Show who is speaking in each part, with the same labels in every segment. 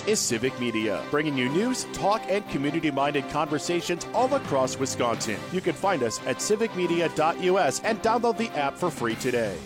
Speaker 1: This is Civic Media, bringing you news, talk, and community-minded conversations all across Wisconsin. You can find us at civicmedia.us and download the app for free today.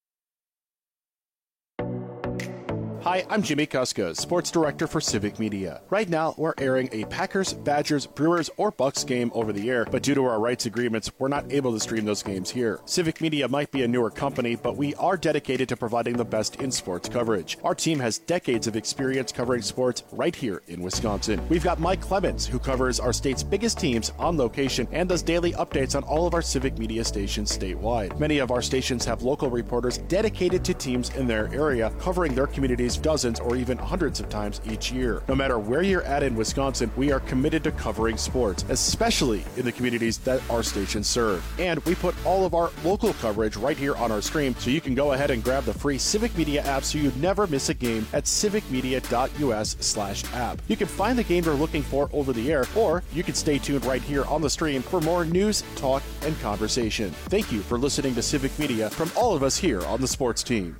Speaker 1: Hi, I'm Jimmy Kuska, Sports Director for Civic Media. Right now, we're airing a Packers, Badgers, Brewers, or Bucks game over the air, but due to our rights agreements, we're not able to stream those games here. Civic Media might be a newer company, but we are dedicated to providing the best in sports coverage. Our team has decades of experience covering sports right here in Wisconsin. We've got Mike Clemens, who covers our state's biggest teams on location and does daily updates on all of our Civic Media stations statewide. Many of our stations have local reporters dedicated to teams in their area, covering their communities dozens or even hundreds of times each year. No matter where you're at in Wisconsin, we are committed to covering sports, especially in the communities that our stations serve. And we put all of our local coverage right here on our stream, so you can go ahead and grab the free Civic Media app so you never miss a game at civicmedia.us/app. You can find the game you're looking for over the air, or you can stay tuned right here on the stream for more news, talk, and conversation. Thank you for listening to Civic Media from all of us here on the sports team.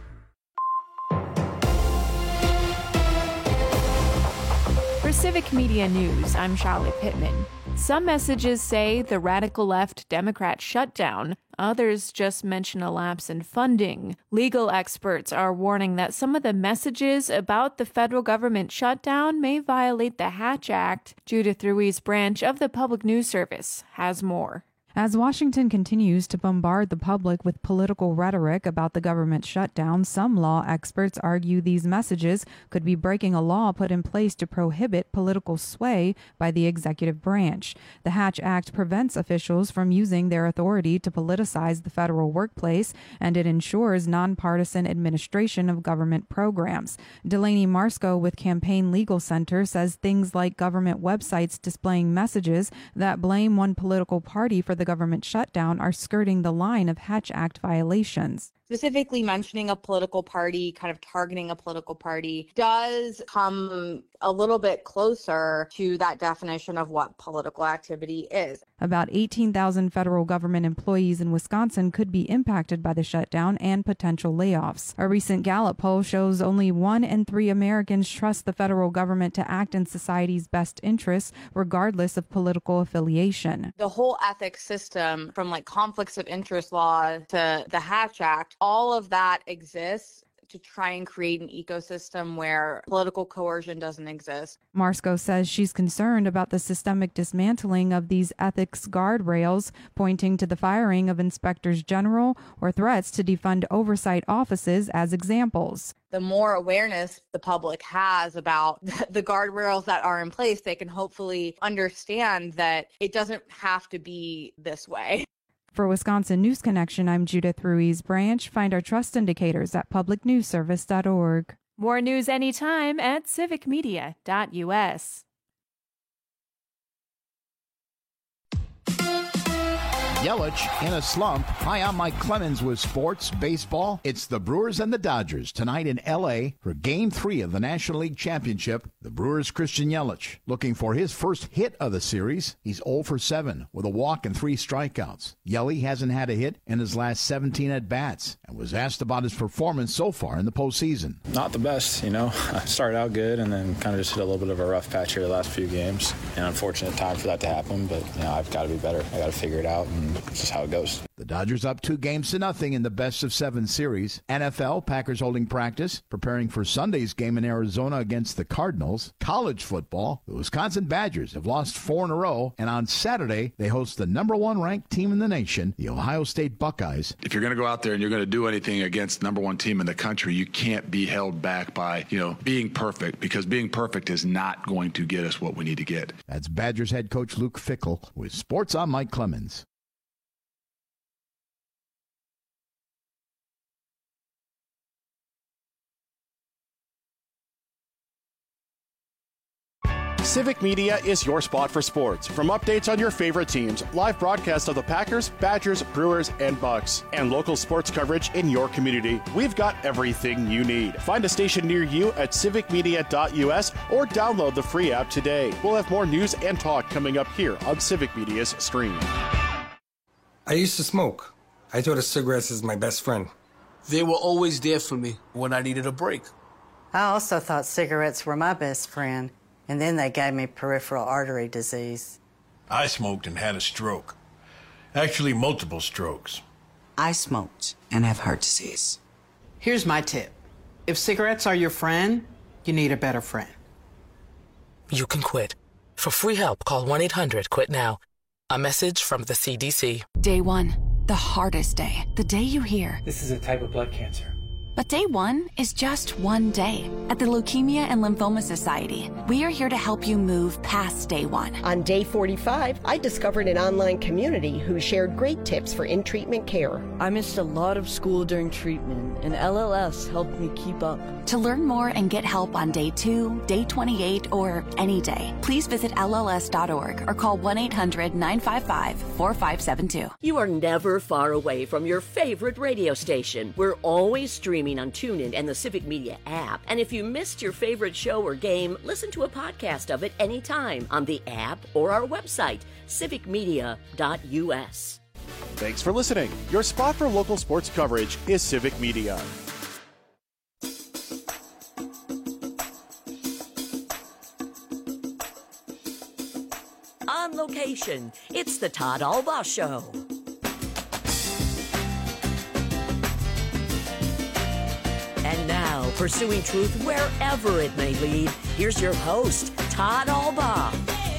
Speaker 2: For Civic Media News, I'm Charlotte Pittman. Some messages say the radical left Democrat shutdown. Others just mention a lapse in funding. Legal experts are warning that some of the messages about the federal government shutdown may violate the Hatch Act. Judith Ruiz Branch of the Public News Service has more.
Speaker 3: As Washington continues to bombard the public with political rhetoric about the government shutdown, some law experts argue these messages could be breaking a law put in place to prohibit political sway by the executive branch. The Hatch Act prevents officials from using their authority to politicize the federal workplace, and it ensures nonpartisan administration of government programs. Delaney Marsko with Campaign Legal Center says things like government websites displaying messages that blame one political party for the government shutdown are skirting the line of Hatch Act violations.
Speaker 4: Specifically mentioning a political party, kind of targeting a political party, does come a little bit closer to that definition of what political activity is.
Speaker 3: About 18,000 federal government employees in Wisconsin could be impacted by the shutdown and potential layoffs. A recent Gallup poll shows only 1 in 3 Americans trust the federal government to act in society's best interests, regardless of political affiliation.
Speaker 4: The whole ethics system, from like conflicts of interest law to the Hatch Act, all of that exists to try and create an ecosystem where political coercion doesn't exist.
Speaker 3: Marsko says she's concerned about the systemic dismantling of these ethics guardrails, pointing to the firing of inspectors general or threats to defund oversight offices as examples.
Speaker 4: The more awareness the public has about the guardrails that are in place, they can hopefully understand that it doesn't have to be this way.
Speaker 3: For Wisconsin News Connection, I'm Judith Ruiz Branch. Find our trust indicators at publicnewsservice.org.
Speaker 2: More news anytime at civicmedia.us.
Speaker 5: Yelich in a slump. Hi, I'm Mike Clemens with Sports Baseball. It's the Brewers and the Dodgers tonight in L.A. for Game 3 of the National League Championship. The Brewers' Christian Yelich looking for his first hit of the series. He's 0 for 7 with a walk and 3 strikeouts. Yelich hasn't had a hit in his last 17 at-bats and was asked about his performance so far in the postseason.
Speaker 6: Not the best, I started out good and then kind of just hit a little bit of a rough patch here the last few games. An unfortunate time for that to happen, but, I've got to be better. I got to figure it out, and it's just how it goes.
Speaker 5: The Dodgers up 2-0 in the best-of-7 series. NFL, Packers holding practice, preparing for Sunday's game in Arizona against the Cardinals. College football, the Wisconsin Badgers have lost 4 in a row, and on Saturday, they host the number 1 ranked team in the nation, the Ohio State Buckeyes.
Speaker 7: If you're going to go out there and you're going to do anything against the number 1 team in the country, you can't be held back by, being perfect, because being perfect is not going to get us what we need to get.
Speaker 5: That's Badgers head coach Luke Fickell with Sports on Mike Clemens.
Speaker 1: Civic Media is your spot for sports. From updates on your favorite teams, live broadcasts of the Packers, Badgers, Brewers, and Bucks, and local sports coverage in your community, we've got everything you need. Find a station near you at civicmedia.us or download the free app today. We'll have more news and talk coming up here on Civic Media's stream.
Speaker 8: I used to smoke. I thought of cigarettes as my best friend.
Speaker 9: They were always there for me when I needed a break. I also thought cigarettes were my best friend, and then they gave me peripheral artery disease.
Speaker 5: I smoked and had a stroke. Actually, multiple strokes.
Speaker 10: I smoked and have heart disease.
Speaker 11: Here's my tip. If cigarettes are your friend, you need a better friend.
Speaker 12: You can quit. For free help, call 1-800-QUIT-NOW. A message from the CDC.
Speaker 13: Day one, the hardest day. The day you hear,
Speaker 14: this is a type of blood cancer.
Speaker 13: But day one is just one day. At the Leukemia and Lymphoma Society, we are here to help you move past day one.
Speaker 15: On day 45, I discovered an online community who shared great tips for in-treatment care.
Speaker 16: I missed a lot of school during treatment, and LLS helped me keep up.
Speaker 13: To learn more and get help on day 2, day 28, or any day, please visit LLS.org or call 1-800-955-4572.
Speaker 17: You are never far away from your favorite radio station. We're always streaming on TuneIn and the Civic Media app. And if you missed your favorite show or game, listen to a podcast of it anytime on the app or our website, civicmedia.us.
Speaker 1: Thanks for listening. Your spot for local sports coverage is Civic Media.
Speaker 17: On location, it's the Todd Albaugh Show. And now, pursuing truth wherever it may lead, here's your host, Todd Albaugh.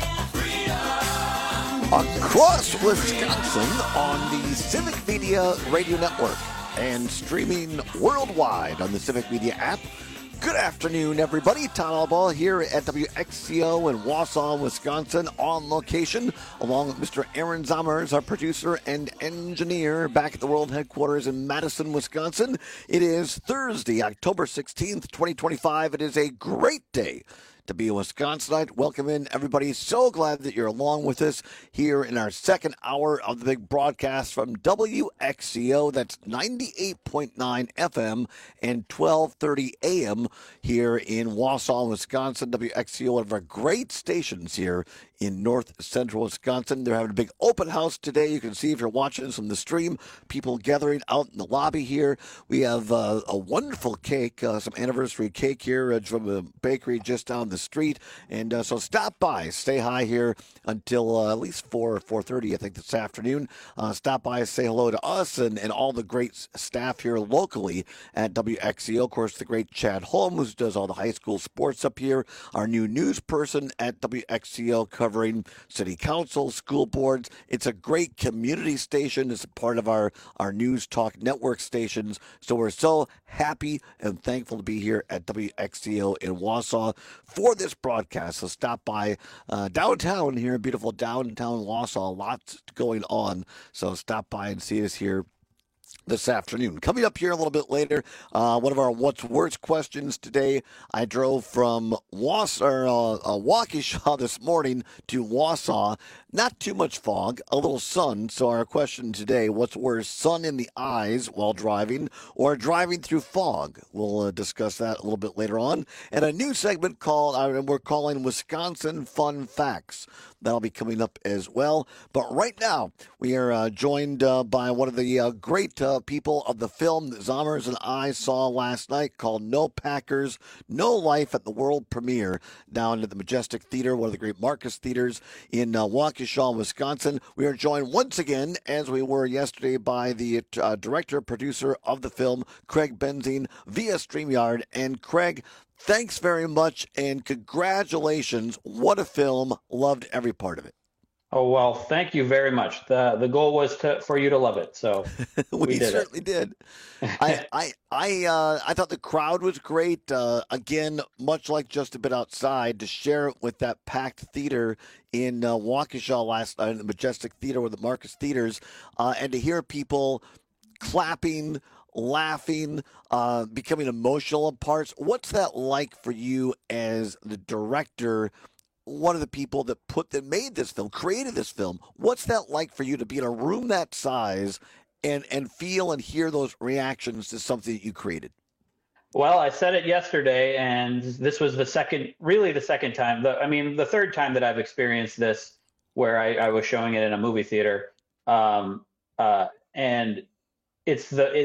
Speaker 18: Across Wisconsin on the Civic Media Radio Network and streaming worldwide on the Civic Media app. Good afternoon, everybody. Todd Albaugh here at WXCO in Wausau, Wisconsin, on location, along with Mr. Aaron Zommers, our producer and engineer, back at the world headquarters in Madison, Wisconsin. It is Thursday, October 16th, 2025. It is a great day to be a Wisconsinite. Welcome in, everybody. So glad that you're along with us here in our second hour of the big broadcast from WXCO. That's 98.9 FM and 1230 AM here in Wausau, Wisconsin. WXCO, one of our great stations here in north central Wisconsin. They're having a big open house today. You can see if you're watching this from the stream, people gathering out in the lobby here. We have a wonderful cake, some anniversary cake here from a bakery just down the street. And so stop by, stay high here until at least 4:30, I think, this afternoon. Stop by, say hello to us and all the great staff here locally at WXCO. Of course, the great Chad Holm, who does all the high school sports up here, our new news person at WXCO covering city council, school boards. It's a great community station. It's a part of our News Talk network stations. So we're so happy and thankful to be here at WXCO in Wausau for this broadcast. So stop by downtown here, beautiful downtown Wausau. Lots going on. So stop by and see us here this afternoon. Coming up here a little bit later, one of our What's Worse questions today. I drove from Waukesha this morning to Wausau. Not too much fog, a little sun. So our question today, what's worse, sun in the eyes while driving or driving through fog? We'll discuss that a little bit later on. And a new segment we're calling Wisconsin Fun Facts. That'll be coming up as well. But right now, we are joined by one of the great people of the film that Zommers and I saw last night called No Packers, No Life at the world premiere down at the Majestic Theater, one of the great Marcus Theaters in Waukesha, Wisconsin. We are joined once again, as we were yesterday, by the director, producer of the film, Craig Benzine, via StreamYard. And Craig, thanks very much and congratulations. What a film. Loved every part of it.
Speaker 14: Oh, well, thank you very much. The goal was for you to love it, so
Speaker 18: we certainly did. I thought the crowd was great. Again, much like Just a Bit Outside, to share it with that packed theater in Waukesha last night, in the Majestic Theater with the Marcus Theaters, and to hear people clapping, laughing, becoming emotional in parts. What's that like for you as the director, one of the people that made this film, created this film? What's that like for you to be in a room that size and feel and hear those reactions to something that you created?
Speaker 14: Well, I said it yesterday, and this was the second time. The third time that I've experienced this, where I was showing it in a movie theater, and it's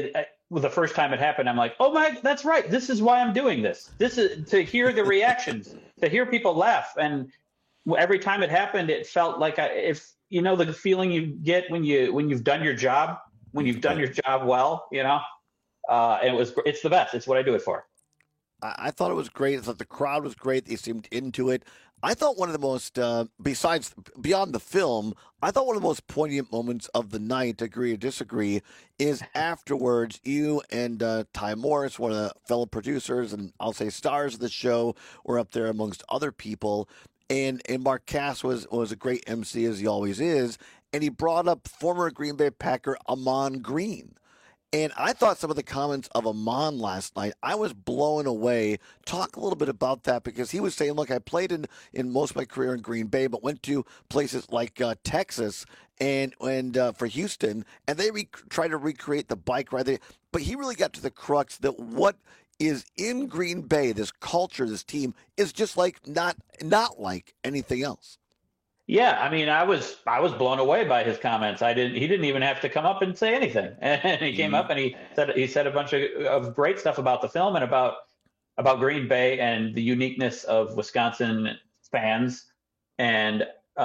Speaker 14: the first time it happened, I'm like, oh my, that's right. This is why I'm doing this. This is to hear the reactions, to hear people laugh. And every time it happened, it felt like if you know the feeling you get when you've done your job, when you've done your job well, you know, it's the best. It's what I do it for.
Speaker 18: I thought it was great. I thought the crowd was great. They seemed into it. I thought one of the most, beyond the film, I thought one of the most poignant moments of the night, agree or disagree, is afterwards, you and Ty Morris, one of the fellow producers, and I'll say stars of the show, were up there amongst other people. And Mark Cass was a great MC, as he always is, and he brought up former Green Bay Packer Ahman Green. And I thought some of the comments of Ahman last night, I was blown away. Talk a little bit about that, because he was saying, look, I played in most of my career in Green Bay, but went to places like Texas and for Houston, and they tried to recreate the bike ride. But he really got to the crux that what is in Green Bay, this culture, this team, is just like not like anything else.
Speaker 14: Yeah, I mean, I was blown away by his comments. He didn't even have to come up and say anything, and he came up and he said a bunch of great stuff about the film and about Green Bay and the uniqueness of Wisconsin fans. And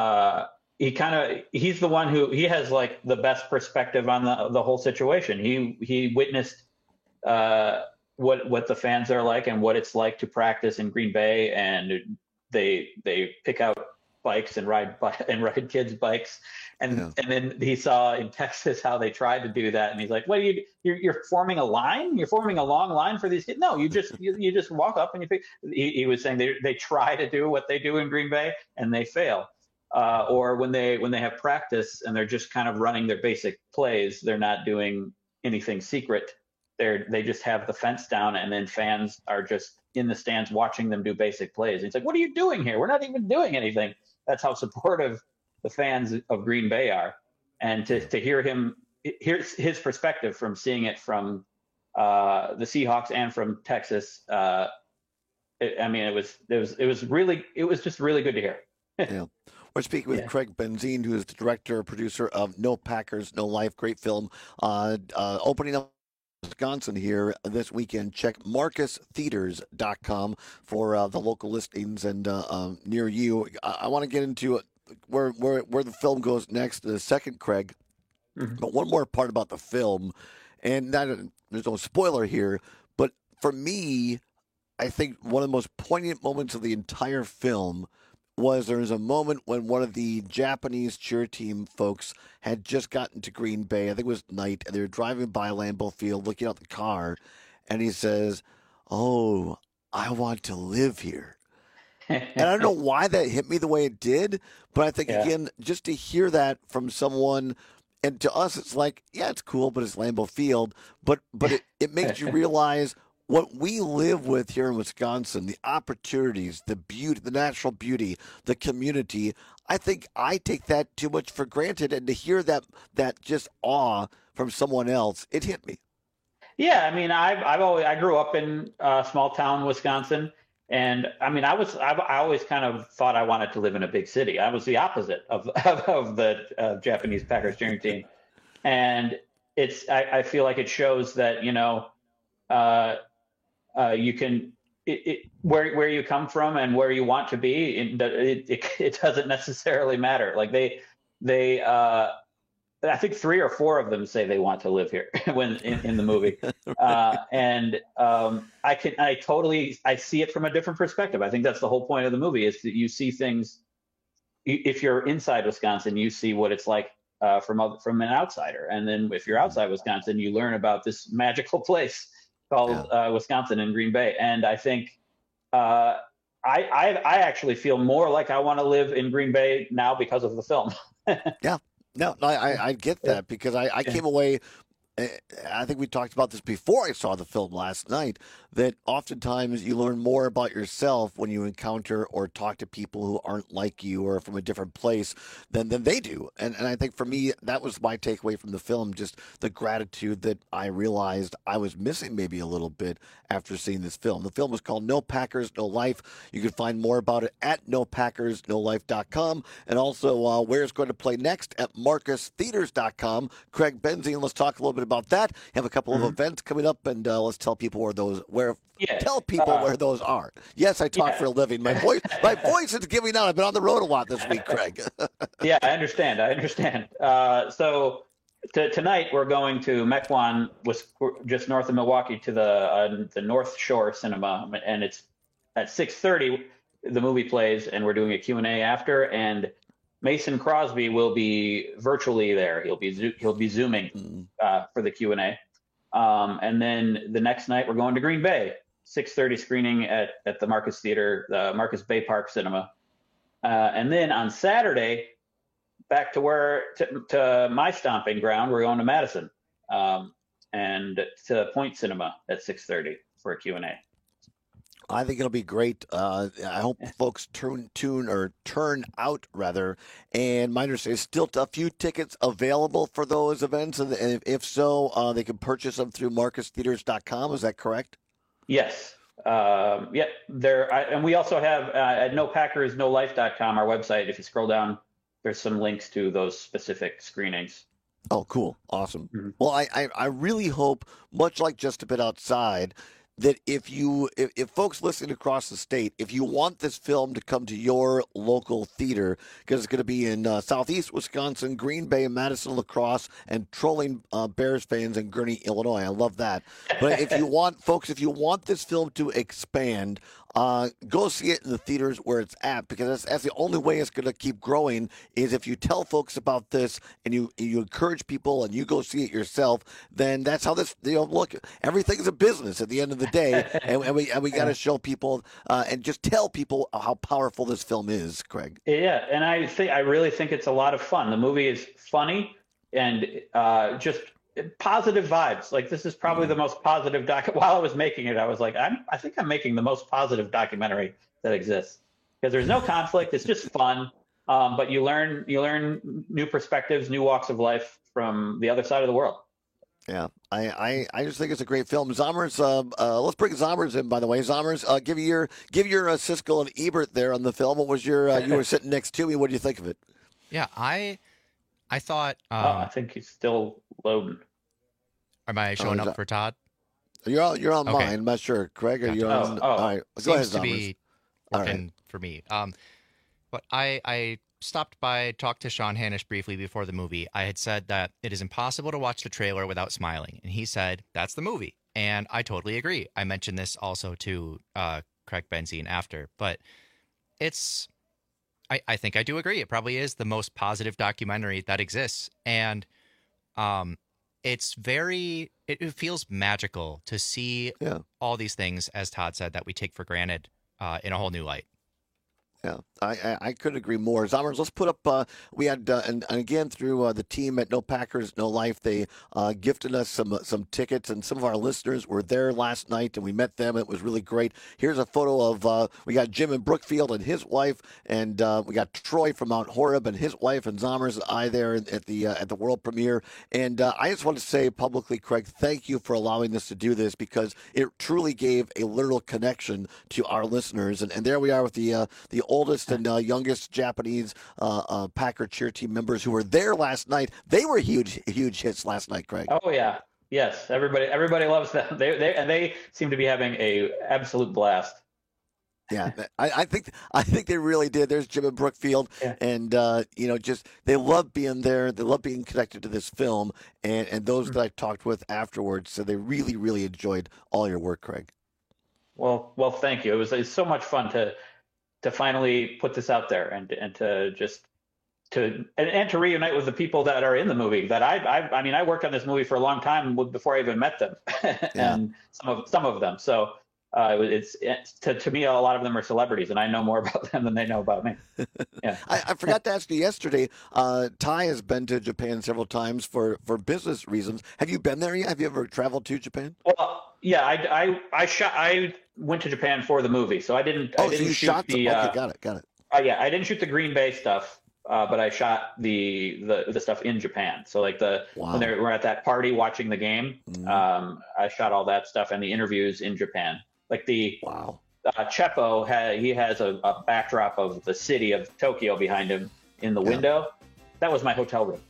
Speaker 14: he's the one he has like the best perspective on the whole situation. He witnessed what the fans are like and what it's like to practice in Green Bay, and they pick out bikes and ride kids' bikes, and then he saw in Texas how they tried to do that, and he's like, "What you're forming a line? You're forming a long line for these kids? No, you just walk up and you pick." He was saying they try to do what they do in Green Bay and they fail, or when they have practice and they're just kind of running their basic plays, they're not doing anything secret. They just have the fence down, and then fans are just in the stands watching them do basic plays. And it's like, what are you doing here? We're not even doing anything. That's how supportive the fans of Green Bay are. And to hear his perspective from seeing it from the Seahawks and from Texas, it was just really good to hear.
Speaker 18: Yeah. We're speaking with Craig Benzine, who is the director, producer of No Packers, No Life. Great film. Opening up Wisconsin here this weekend. Check marcustheaters.com for the local listings and near you. I want to get into where the film goes next in a second, Craig. Mm-hmm. But one more part about the film, and there's no spoiler here, but for me, I think one of the most poignant moments of the entire film was there was a moment when one of the Japanese cheer team folks had just gotten to Green Bay. I think it was night, and they were driving by Lambeau Field, looking out the car, and he says, "Oh, I want to live here." And I don't know why that hit me the way it did, but I think, again, just to hear that from someone, and to us, it's like, yeah, it's cool, but it's Lambeau Field, but it makes you realize what we live with here in Wisconsin, the opportunities, the beauty, the natural beauty, the community. I think I take that too much for granted, and to hear that just awe from someone else, it hit me.
Speaker 14: Yeah, I mean, I grew up in small town Wisconsin, and I mean, I always kind of thought I wanted to live in a big city. I was the opposite of the Japanese Packers cheering team, and I feel like it shows that, you know, you can where you come from and where you want to be. It doesn't necessarily matter. Like they I think 3 or 4 of them say they want to live here when in the movie, and I see it from a different perspective. I think that's the whole point of the movie, is that you see things. If you're inside Wisconsin, you see what it's like from an outsider, and then if you're outside Wisconsin, you learn about this magical place called Wisconsin and Green Bay. And I think I actually feel more like I want to live in Green Bay now because of the film.
Speaker 18: Yeah. No, I get that, because I came away, I think we talked about this before I saw the film last night, that oftentimes you learn more about yourself when you encounter or talk to people who aren't like you or from a different place than they do. And I think for me, that was my takeaway from the film, just the gratitude that I realized I was missing maybe a little bit after seeing this film. The film was called No Packers, No Life. You can find more about it at NoPackersNoLife.com, and also where it's going to play next at MarcusTheaters.com. Craig Benzine, let's talk a little bit about that. Have a couple of events coming up, and let's tell people where those where those are. Yes, I talk for a living. My voice is giving out. I've been on the road a lot this week, Craig.
Speaker 14: Yeah, I understand. So tonight we're going to Mequon, just north of Milwaukee, to the North Shore Cinema, and it's at 6:30. The movie plays, and we're doing a Q&A after, and Mason Crosby will be virtually there. He'll be Zooming for the Q&A. And then the next night we're going to Green Bay, 6:30 screening at the Marcus Theater, the Marcus Bay Park Cinema. And then on Saturday, back to my stomping ground, we're going to Madison and to Point Cinema at 6:30 for a Q&A.
Speaker 18: I think it'll be great. I hope folks turn out. And my understanding is still a few tickets available for those events, and if so, they can purchase them through MarcusTheaters.com. Is that correct?
Speaker 14: Yes. Yeah. And we also have at NoPackersNoLife.com, our website. If you scroll down, there's some links to those specific screenings.
Speaker 18: Oh, cool. Awesome. Mm-hmm. Well, I really hope, much like Just a Bit Outside, that if folks listening across the state, if you want this film to come to your local theater, because it's going to be in southeast Wisconsin, Green Bay, Madison, La Crosse, and trolling Bears fans in Gurnee, Illinois. I love that. But if you want this film to expand, go see it in the theaters where it's at, because that's the only way it's going to keep growing, is if you tell folks about this and you encourage people and you go see it yourself. Then that's how this, look, everything's a business at the end of the day, and we got to show people and just tell people how powerful this film is, Craig.
Speaker 14: Yeah, and I really think it's a lot of fun. The movie is funny and just positive vibes. Like, this is probably the most positive while I was making it, I was like, I think I'm making the most positive documentary that exists, because there's no conflict. It's just fun. But you learn new perspectives, new walks of life from the other side of the world.
Speaker 18: Yeah, I just think it's a great film. Zommers, let's bring Zommers in, by the way. Zommers, give your Siskel and Ebert there on the film. What was your, you were sitting next to me. What do you think of it?
Speaker 19: Yeah, I thought.
Speaker 14: I think he's still loading.
Speaker 19: Am I showing up for Todd?
Speaker 18: You're on
Speaker 19: okay.
Speaker 18: mine. I'm not sure. Craig, are you on?
Speaker 19: All
Speaker 18: right. Go ahead,
Speaker 19: Seems to be working for me. But I stopped by, talked to Sean Hanish briefly before the movie. I had said that it is impossible to watch the trailer without smiling. And he said, that's the movie. And I totally agree. I mentioned this also to Craig Benzine after. But I think I do agree. It probably is the most positive documentary that exists. And it feels magical to see all these things, as Todd said, that we take for granted in a whole new light.
Speaker 18: Yeah, I couldn't agree more. Zommers, let's put up, we had, and again, through the team at No Packers, No Life, they gifted us some tickets, and some of our listeners were there last night, and we met them. It was really great. Here's a photo of, we got Jim in Brookfield and his wife, and we got Troy from Mount Horeb and his wife, and Zommers and I there at the world premiere. And I just want to say publicly, Craig, thank you for allowing us to do this, because it truly gave a literal connection to our listeners. And there we are with the oldest and youngest Japanese Packer cheer team members who were there last night. They were huge hits last night, Craig.
Speaker 14: Oh yeah, yes. Everybody loves them. They seem to be having a absolute blast.
Speaker 18: Yeah, I think they really did. There's Jim in Brookfield, and just they love being there. They love being connected to this film, and those that I talked with afterwards said they really, really enjoyed all your work, Craig.
Speaker 14: Well, thank you. It's so much fun to finally put this out there and to reunite with the people that are in the movie. That I worked on this movie for a long time before I even met them, and some of them. So it's to me, a lot of them are celebrities, and I know more about them than they know about me. Yeah.
Speaker 18: I forgot to ask you yesterday. Ty has been to Japan several times for business reasons. Have you been there yet? Have you ever traveled to Japan?
Speaker 14: Well, yeah, I went to Japan for the movie, so I didn't.
Speaker 18: Oh,
Speaker 14: I didn't
Speaker 18: so you
Speaker 14: shoot
Speaker 18: shot
Speaker 14: the.
Speaker 18: Okay, got it.
Speaker 14: Yeah, I didn't shoot the Green Bay stuff, but I shot the stuff in Japan. So like when they were at that party watching the game, I shot all that stuff and the interviews in Japan. Like Cheppo has a backdrop of the city of Tokyo behind him in the window. That was my hotel room.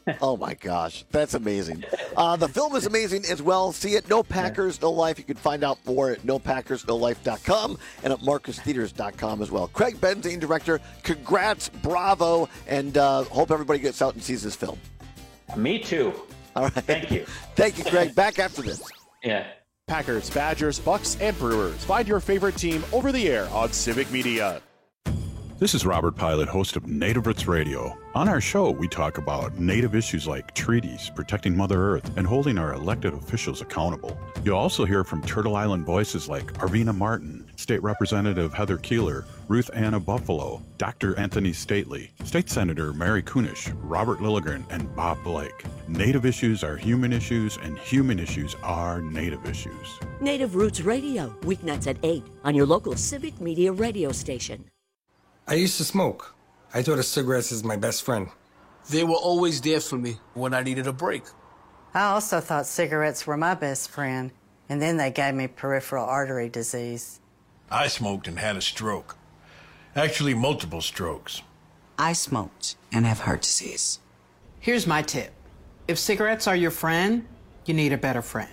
Speaker 18: Oh, my gosh. That's amazing. The film is amazing as well. See it. No Packers, No Life. You can find out more at nopackersnolife.com and at marcustheaters.com as well. Craig Benzine, director, congrats, bravo, and hope everybody gets out and sees this film.
Speaker 14: Me too.
Speaker 18: All right.
Speaker 14: Thank you.
Speaker 18: Thank you, Craig. Back after this.
Speaker 14: Yeah.
Speaker 1: Packers, Badgers, Bucks, and Brewers. Find your favorite team over the air on Civic Media.
Speaker 20: This is Robert Pilot, host of Native Roots Radio. On our show, we talk about Native issues like treaties, protecting Mother Earth, and holding our elected officials accountable. You'll also hear from Turtle Island voices like Arvina Martin, State Representative Heather Keeler, Ruth Anna Buffalo, Dr. Anthony Stately, State Senator Mary Kunish, Robert Lilligren, and Bob Blake. Native issues are human issues, and human issues are Native issues.
Speaker 17: Native Roots Radio, weeknights at 8 on your local Civic Media radio station.
Speaker 8: I used to smoke. I thought of cigarettes as my best friend.
Speaker 21: They were always there for me when I needed a break.
Speaker 9: I also thought cigarettes were my best friend, and then they gave me peripheral artery disease.
Speaker 22: I smoked and had a stroke. Actually, multiple strokes.
Speaker 10: I smoked and have heart disease.
Speaker 11: Here's my tip. If cigarettes are your friend, you need a better friend.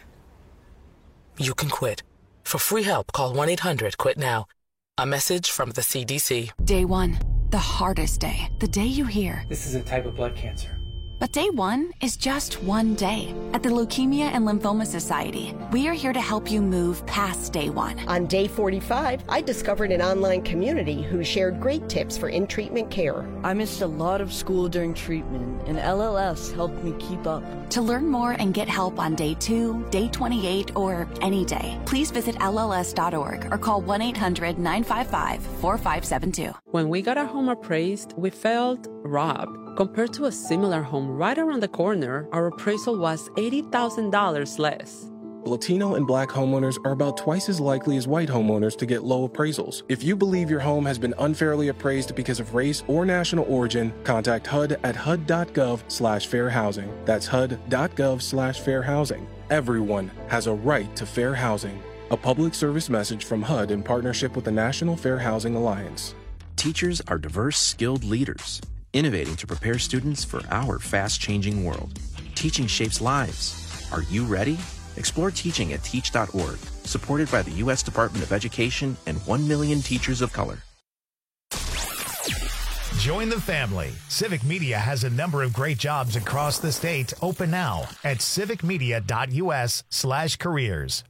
Speaker 12: You can quit. For free help, call 1-800-QUIT-NOW. A message from the CDC.
Speaker 13: Day 1, the hardest day. The day you hear,
Speaker 23: this is a type of blood cancer.
Speaker 13: But day 1 is just one day. At the Leukemia and Lymphoma Society, we are here to help you move past day 1.
Speaker 15: On day 45, I discovered an online community who shared great tips for in-treatment care.
Speaker 16: I missed a lot of school during treatment, and LLS helped me keep up.
Speaker 13: To learn more and get help on day 2, day 28, or any day, please visit LLS.org or call 1-800-955-4572.
Speaker 24: When we got our home appraised, we felt robbed. Compared to a similar home right around the corner, our appraisal was $80,000 less.
Speaker 25: Latino and Black homeowners are about twice as likely as white homeowners to get low appraisals. If you believe your home has been unfairly appraised because of race or national origin, contact HUD at HUD.gov/fair housing. That's HUD.gov/fair housing. Everyone has a right to fair housing. A public service message from HUD in partnership with the National Fair Housing Alliance.
Speaker 26: Teachers are diverse, skilled leaders, innovating to prepare students for our fast-changing world. Teaching shapes lives. Are you ready? Explore teaching at teach.org, supported by the U.S. Department of Education and 1 million teachers of color.
Speaker 27: Join the family. Civic Media has a number of great jobs across the state open now at civicmedia.us/careers.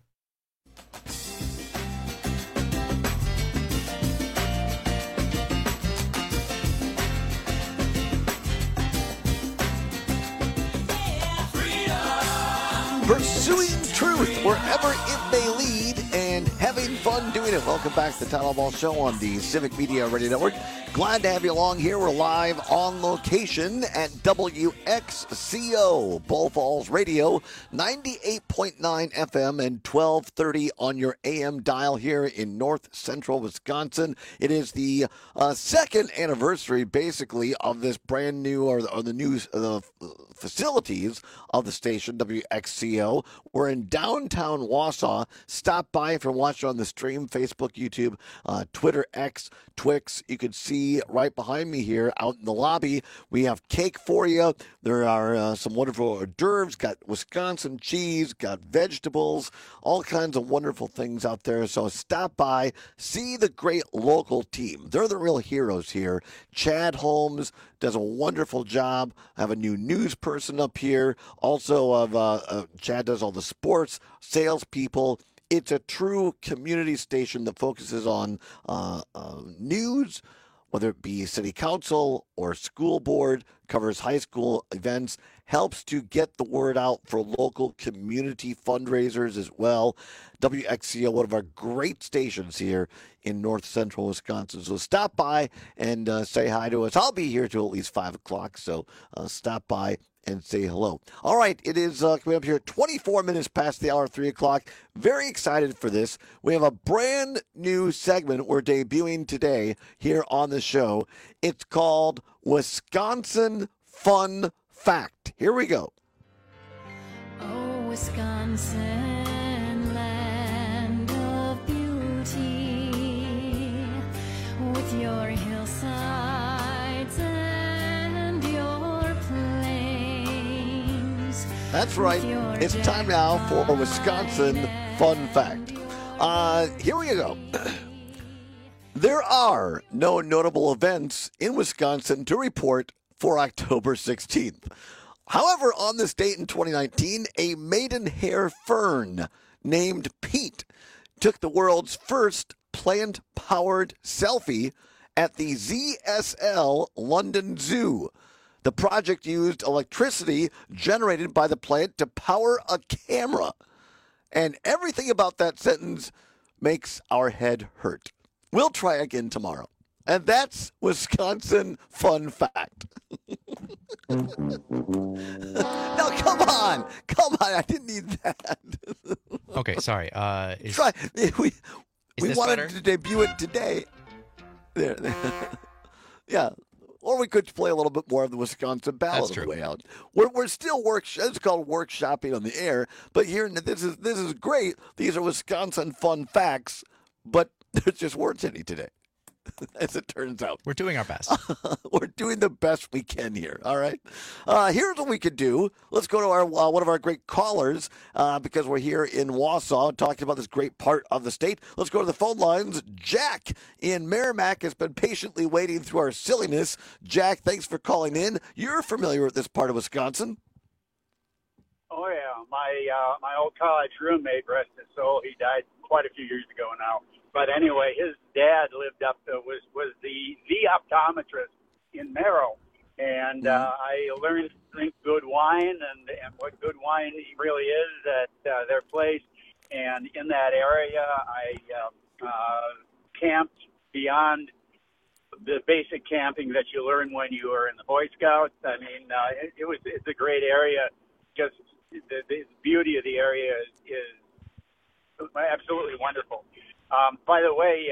Speaker 18: Pursuing truth wherever it may lead and having fun doing it. Welcome back to the Town Hall Ball Show on the Civic Media Radio Network. Glad to have you along here. We're live on location at WXCO, Bull Falls Radio, 98.9 FM and 1230 on your AM dial here in north central Wisconsin. It is the second anniversary, basically, of this brand new, or the new facilities of the station, WXCO. We're in downtown Wausau. Stop by if you're watching on the stream, Facebook, YouTube, Twitter, X, Twix. You can see right behind me here out in the lobby, we have cake for you. There are some wonderful hors d'oeuvres, got Wisconsin cheese, got vegetables, all kinds of wonderful things out there. So stop by, see the great local team. They're the real heroes here. Chad Holmes does a wonderful job. I have a new news person up here. Also, Chad does all the sports, salespeople. It's a true community station that focuses on news, whether it be city council or school board, covers high school events, helps to get the word out for local community fundraisers as well. WXCO, one of our great stations here in north central Wisconsin. So stop by and say hi to us. I'll be here till at least 5 o'clock, so stop by and say hello. All right, it is coming up here 24 minutes past the hour, 3 o'clock. Very excited for this. We have a brand new segment we're debuting today here on the show. It's called Wisconsin Fun Fact. Here we go.
Speaker 28: Oh, Wisconsin, land of beauty, with your hillsides and your plains.
Speaker 18: That's right. It's time now for a Wisconsin fun fact. Here we go. There are no notable events in Wisconsin to report for October 16th. However, on this date in 2019, a maidenhair fern named Pete took the world's first plant-powered selfie at the ZSL London Zoo. The project used electricity generated by the plant to power a camera. And everything about that sentence makes our head hurt. We'll try again tomorrow. And that's Wisconsin fun fact. No, come on. I didn't need that.
Speaker 2: Okay, sorry.
Speaker 18: We
Speaker 2: this
Speaker 18: wanted
Speaker 2: better?
Speaker 18: to debut it today. There. Yeah. Or we could play a little bit more of the Wisconsin ballad on the way out. We're still it's called workshopping on the air. But here, this is great. These are Wisconsin fun facts, but there's just words in it today, as it turns out.
Speaker 2: We're doing our best.
Speaker 18: We're doing the best we can here. All right. Here's what we could do. Let's go to our one of our great callers because we're here in Wausau talking about this great part of the state. Let's go to the phone lines. Jack in Merrimack has been patiently waiting through our silliness. Jack, thanks for calling in. You're familiar with this part of Wisconsin.
Speaker 3: Oh yeah, my old college roommate, rest his soul, he died quite a few years ago now. But anyway, his dad lived up to, was the optometrist in Merrill, and I learned to drink good wine and what good wine really is at their place. And in that area, I camped beyond the basic camping that you learn when you are in the Boy Scouts. I mean, it's a great area. Just the beauty of the area is absolutely wonderful. By the way,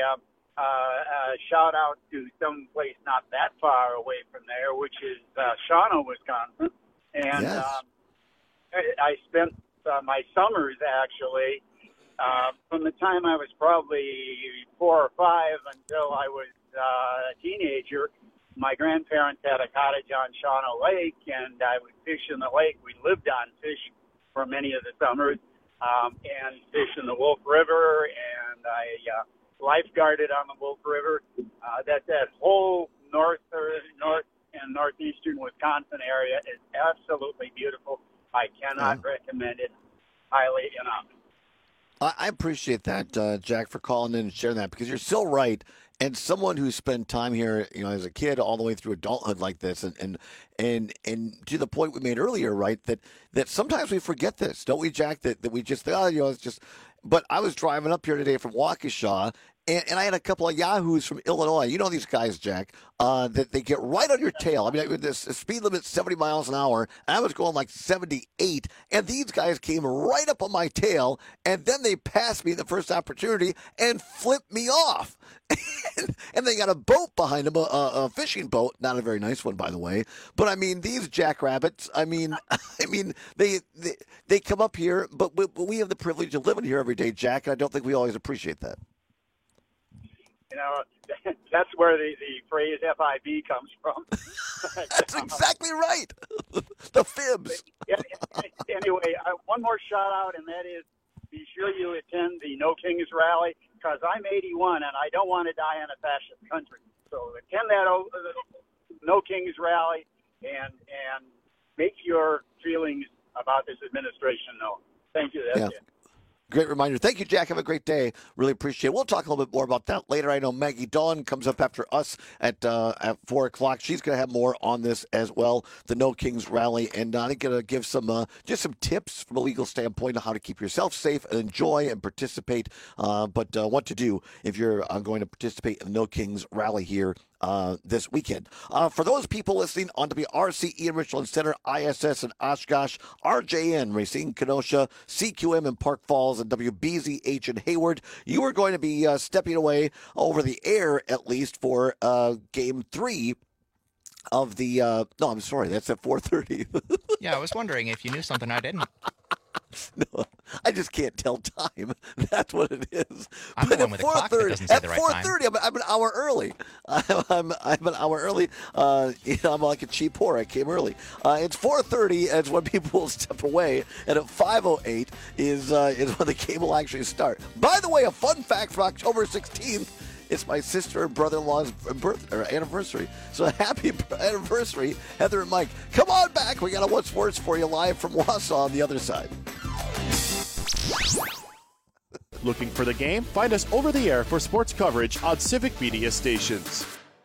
Speaker 3: shout out to some place not that far away from there, which is Shawano, Wisconsin. And
Speaker 18: yes.
Speaker 3: I spent my summers, actually, from the time I was probably 4 or 5 until I was a teenager. My grandparents had a cottage on Shawano Lake, and I would fish in the lake. We lived on fish for many of the summers. And fish in the Wolf River, and I lifeguarded on the Wolf River. That whole north and northeastern Wisconsin area is absolutely beautiful. I cannot recommend it highly enough.
Speaker 18: I appreciate that, Jack, for calling in and sharing that, because you're so right. And someone who spent time here, as a kid all the way through adulthood like this, and to the point we made earlier, right, that sometimes we forget this, don't we, Jack? That we just it's just. But I was driving up here today from Waukesha, and I had a couple of yahoos from Illinois. You know these guys, Jack, that they get right on your tail. I mean, the speed limit's 70 miles an hour, and I was going like 78, and these guys came right up on my tail, and then they passed me the first opportunity and flipped me off. And they got a boat behind them, a fishing boat, not a very nice one, by the way. But I mean, these jackrabbits. I mean, they come up here, but we have the privilege of living here every day, Jack. And I don't think we always appreciate that.
Speaker 3: That's where the phrase FIB comes from.
Speaker 18: That's exactly right. The fibs.
Speaker 3: Anyway, one more shout out, and that is, be sure you attend the No Kings rally, because I'm 81 and I don't want to die in a fascist country. So attend that No Kings rally and make your feelings about this administration known. Thank you. That's it.
Speaker 18: Great reminder. Thank you, Jack. Have a great day. Really appreciate it. We'll talk a little bit more about that later. I know Maggie Dawn comes up after us at 4 o'clock. She's going to have more on this as well, the No Kings rally. And I'm going to give just some tips from a legal standpoint on how to keep yourself safe and enjoy and participate. But what to do if you're going to participate in the No Kings rally here this weekend. For those people listening on WRCE in Richland Center, ISS in Oshkosh, RJN Racine Kenosha, CQM in Park Falls, and WBZH in Hayward, you are going to be stepping away over the air at least for Game 3 of the no, I'm sorry, that's at 4:30.
Speaker 2: Yeah, I was wondering if you knew something I didn't.
Speaker 18: No, I just can't tell time. That's what it is.
Speaker 2: I'm
Speaker 18: but
Speaker 2: the one with the clock that doesn't say the right time.
Speaker 18: At 4:30, I'm an hour early. I'm an hour early. I'm like a cheap whore. I came early. It's 4:30. It's when people will step away, and at 5:08 is when the game will actually start. By the way, a fun fact for October 16th. It's my sister and brother-in-law's anniversary. So happy anniversary, Heather and Mike. Come on back. We got a What's Worse for you live from Wausau on the other side.
Speaker 1: Looking for the game? Find us over the air for sports coverage on Civic Media stations.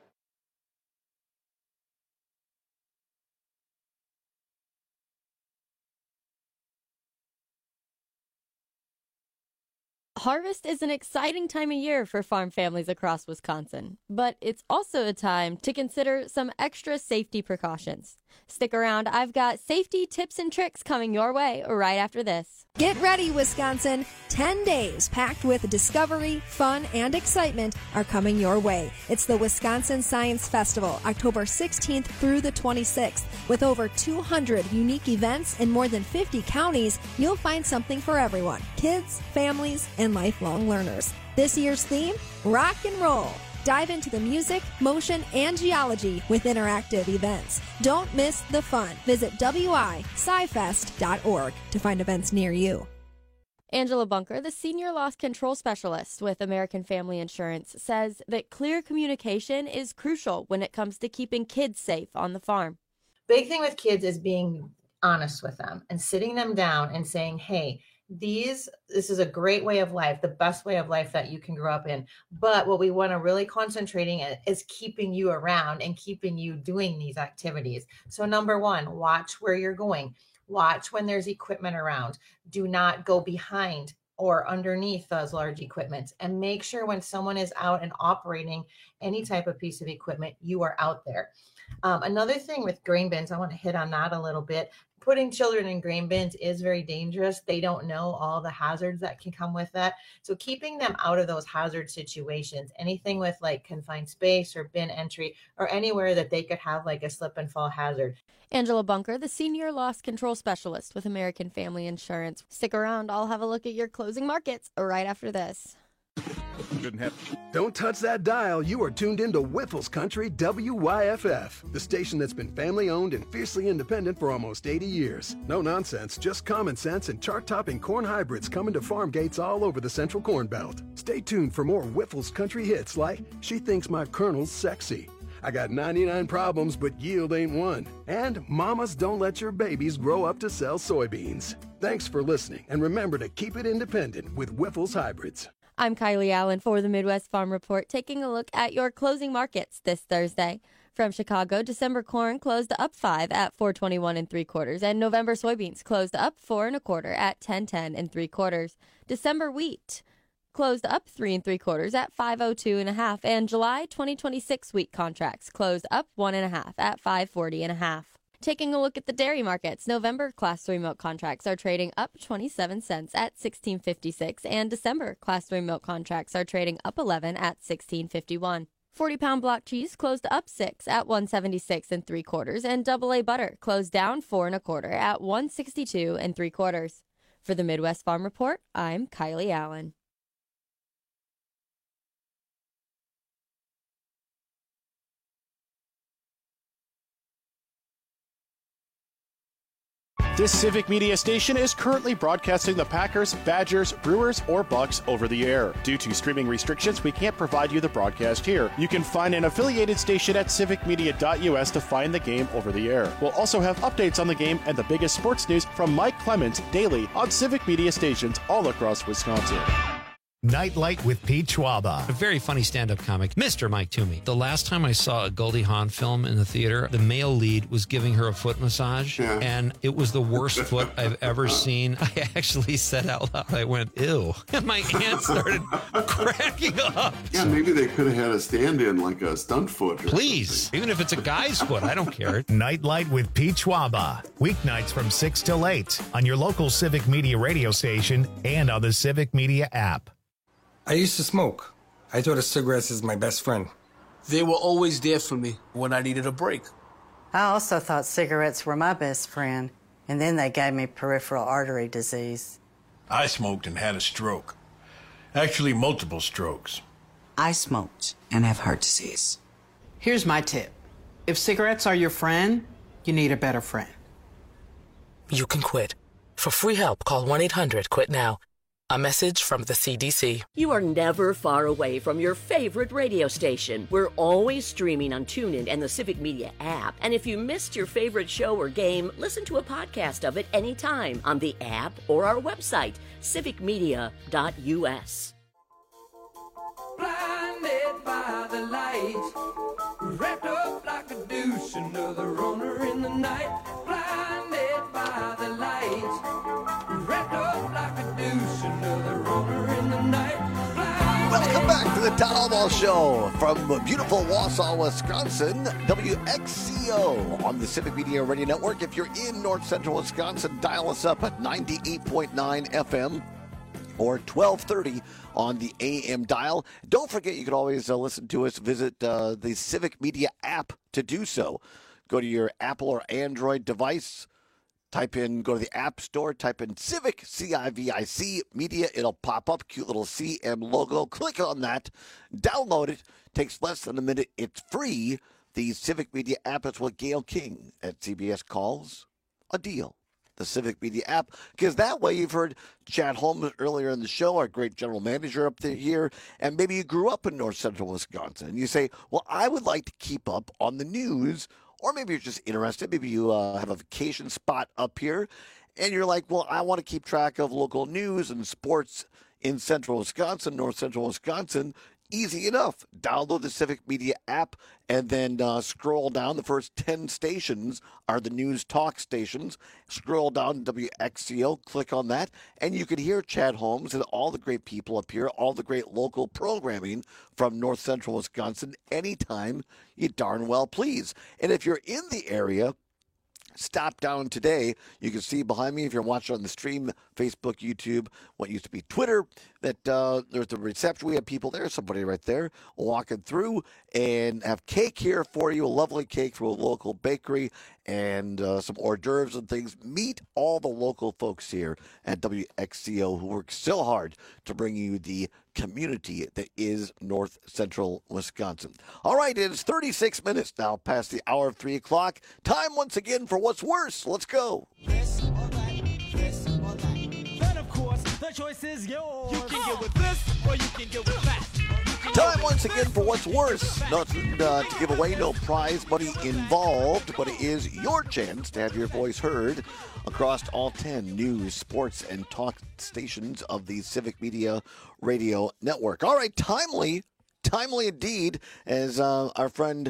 Speaker 4: Harvest is an exciting time of year for farm families across Wisconsin, but it's also a time to consider some extra safety precautions. Stick around, I've got safety tips and tricks coming your way right after this.
Speaker 5: Get ready, Wisconsin. 10 days packed with discovery, fun, and excitement are coming your way. It's the Wisconsin Science Festival, October 16th through the 26th. With over 200 unique events in more than 50 counties, you'll find something for everyone. Kids, families, and lifelong learners. This year's theme, rock and roll. Dive into the music, motion, and geology with interactive events. Don't miss the fun. Visit wiscifest.org to find events near you.
Speaker 4: Angela Bunker, the Senior Loss Control Specialist with American Family Insurance, says that clear communication is crucial when it comes to keeping kids safe on the farm.
Speaker 6: Big thing with kids is being honest with them and sitting them down and saying, hey, this is a great way of life, the best way of life that you can grow up in. But what we want to really concentrating on is keeping you around and keeping you doing these activities. So number one, watch where you're going. Watch when there's equipment around. Do not go behind or underneath those large equipments, and make sure when someone is out and operating any type of piece of equipment, you are out there. Another thing with grain bins, I want to hit on that a little bit. Putting children in grain bins is very dangerous. They don't know all the hazards that can come with that. So keeping them out of those hazard situations, anything with like confined space or bin entry or anywhere that they could have like a slip and fall hazard.
Speaker 4: Angela Bunker, the Senior Loss Control Specialist with American Family Insurance. Stick around. I'll have a look at your closing markets right after this.
Speaker 7: Don't touch that dial. You are tuned into Whiffles Country WYFF, the station that's been family-owned and fiercely independent for almost 80 years. No nonsense, just common sense and chart-topping corn hybrids coming to farm gates all over the Central Corn Belt. Stay tuned for more Whiffles Country hits like She Thinks My Colonel's Sexy, I Got 99 Problems But Yield Ain't One, and Mamas Don't Let Your Babies Grow Up to Sell Soybeans. Thanks for listening, and remember to keep it independent with Whiffles Hybrids.
Speaker 4: I'm Kylie Allen for the Midwest Farm Report, taking a look at your closing markets this Thursday. From Chicago, December corn closed up 5 at $4.21 3/4, and November soybeans closed up 4 1/4 at $10.10 3/4. December wheat closed up 3 3/4 at $5.02 1/2, and July 2026 wheat contracts closed up 1 1/2 at $5.40 1/2. Taking a look at the dairy markets, November Class 3 milk contracts are trading up 27 cents at $16.56, and December Class 3 milk contracts are trading up 11 at $16.51. 40-pound block cheese closed up 6 at $1.76 3/4, and AA butter closed down 4 1/4 at $1.62 3/4. For the Midwest Farm Report, I'm Kylie Allen.
Speaker 1: This Civic Media station is currently broadcasting the Packers, Badgers, Brewers, or Bucks over the air. Due to streaming restrictions, we can't provide you the broadcast here. You can find an affiliated station at civicmedia.us to find the game over the air. We'll also have updates on the game and the biggest sports news from Mike Clemens daily on Civic Media stations all across Wisconsin.
Speaker 27: Nightlight with Pete Schwaba.
Speaker 14: A very funny stand-up comic, Mr. Mike Toomey. The last time I saw a Goldie Hawn film in the theater, the male lead was giving her a foot massage, and it was the worst foot I've ever seen. I actually said out loud, I went, ew. And my aunt started cracking up.
Speaker 19: Yeah, maybe they could have had a stand-in like a stunt foot.
Speaker 14: Please, even if it's a guy's foot, I don't care.
Speaker 27: Nightlight with Pete Schwaba. Weeknights from 6 till 8 on your local Civic Media radio station and on the Civic Media app.
Speaker 8: I used to smoke. I thought of cigarettes as my best friend.
Speaker 21: They were always there for me when I needed a break.
Speaker 9: I also thought cigarettes were my best friend. and then they gave me peripheral artery disease.
Speaker 10: I smoked and had a stroke. Actually, multiple strokes.
Speaker 11: I smoked and have heart disease. Here's my tip. If cigarettes are your friend, you need a better friend.
Speaker 12: You can quit. For free help, call 1-800-QUIT-NOW. A message from the CDC.
Speaker 15: You are never far away from your favorite radio station. We're always streaming on TuneIn and the Civic Media app. And if you missed your favorite show or game, listen to a podcast of it anytime on the app or our website, civicmedia.us.
Speaker 17: Blinded by the light, wrapped up like a douche, another runner in the night. Blinded by the light, wrapped up like a douche, another runner in the night.
Speaker 18: Welcome back to the Tom Albaugh Show from beautiful Wausau, Wisconsin, WXCO on the Civic Media Radio Network. If you're in north central Wisconsin, dial us up at 98.9 FM. Or 1230 on the AM dial. Don't forget, you can always listen to us. Visit the Civic Media app to do so. Go to your Apple or Android device. Go to the App Store, type in Civic, C-I-V-I-C, Media. It'll pop up, cute little CM logo. Click on that. Download it. Takes less than a minute. It's free. The Civic Media app is what Gail King at CBS calls a deal. The Civic Media app, because that way you've heard Chad Holmes earlier in the show, our great general manager up there here, and maybe you grew up in north central Wisconsin, and you say, well, I would like to keep up on the news, or maybe you're just interested, maybe you have a vacation spot up here, and you're like, well, I want to keep track of local news and sports in central Wisconsin, north central Wisconsin. Easy enough. Download the Civic Media app and then scroll down. The first 10 stations are the news talk stations. Scroll down to WXCO, click on that, and you can hear Chad Holmes and all the great people up here, all the great local programming from north central Wisconsin anytime you darn well please. And if you're in the area, stop down today. You can see behind me, if you're watching on the stream, Facebook, YouTube, what used to be Twitter, that there's the reception. We have people there, somebody right there, walking through, and have cake here for you, a lovely cake from a local bakery, and some hors d'oeuvres and things. Meet all the local folks here at WXCO who work so hard to bring you the community that is north central Wisconsin. All right, it is 36 minutes now past the hour of 3 o'clock. Time once again for What's Worse. Let's go.
Speaker 17: This or that, this or that. But of course, the choice is yours. You can get with this or you can get with that.
Speaker 18: Time once again for What's Worse. Nothing to give away, no prize money involved, but it is your chance to have your voice heard across all 10 news, sports, and talk stations of the Civic Media Radio Network. All right, timely indeed, as our friend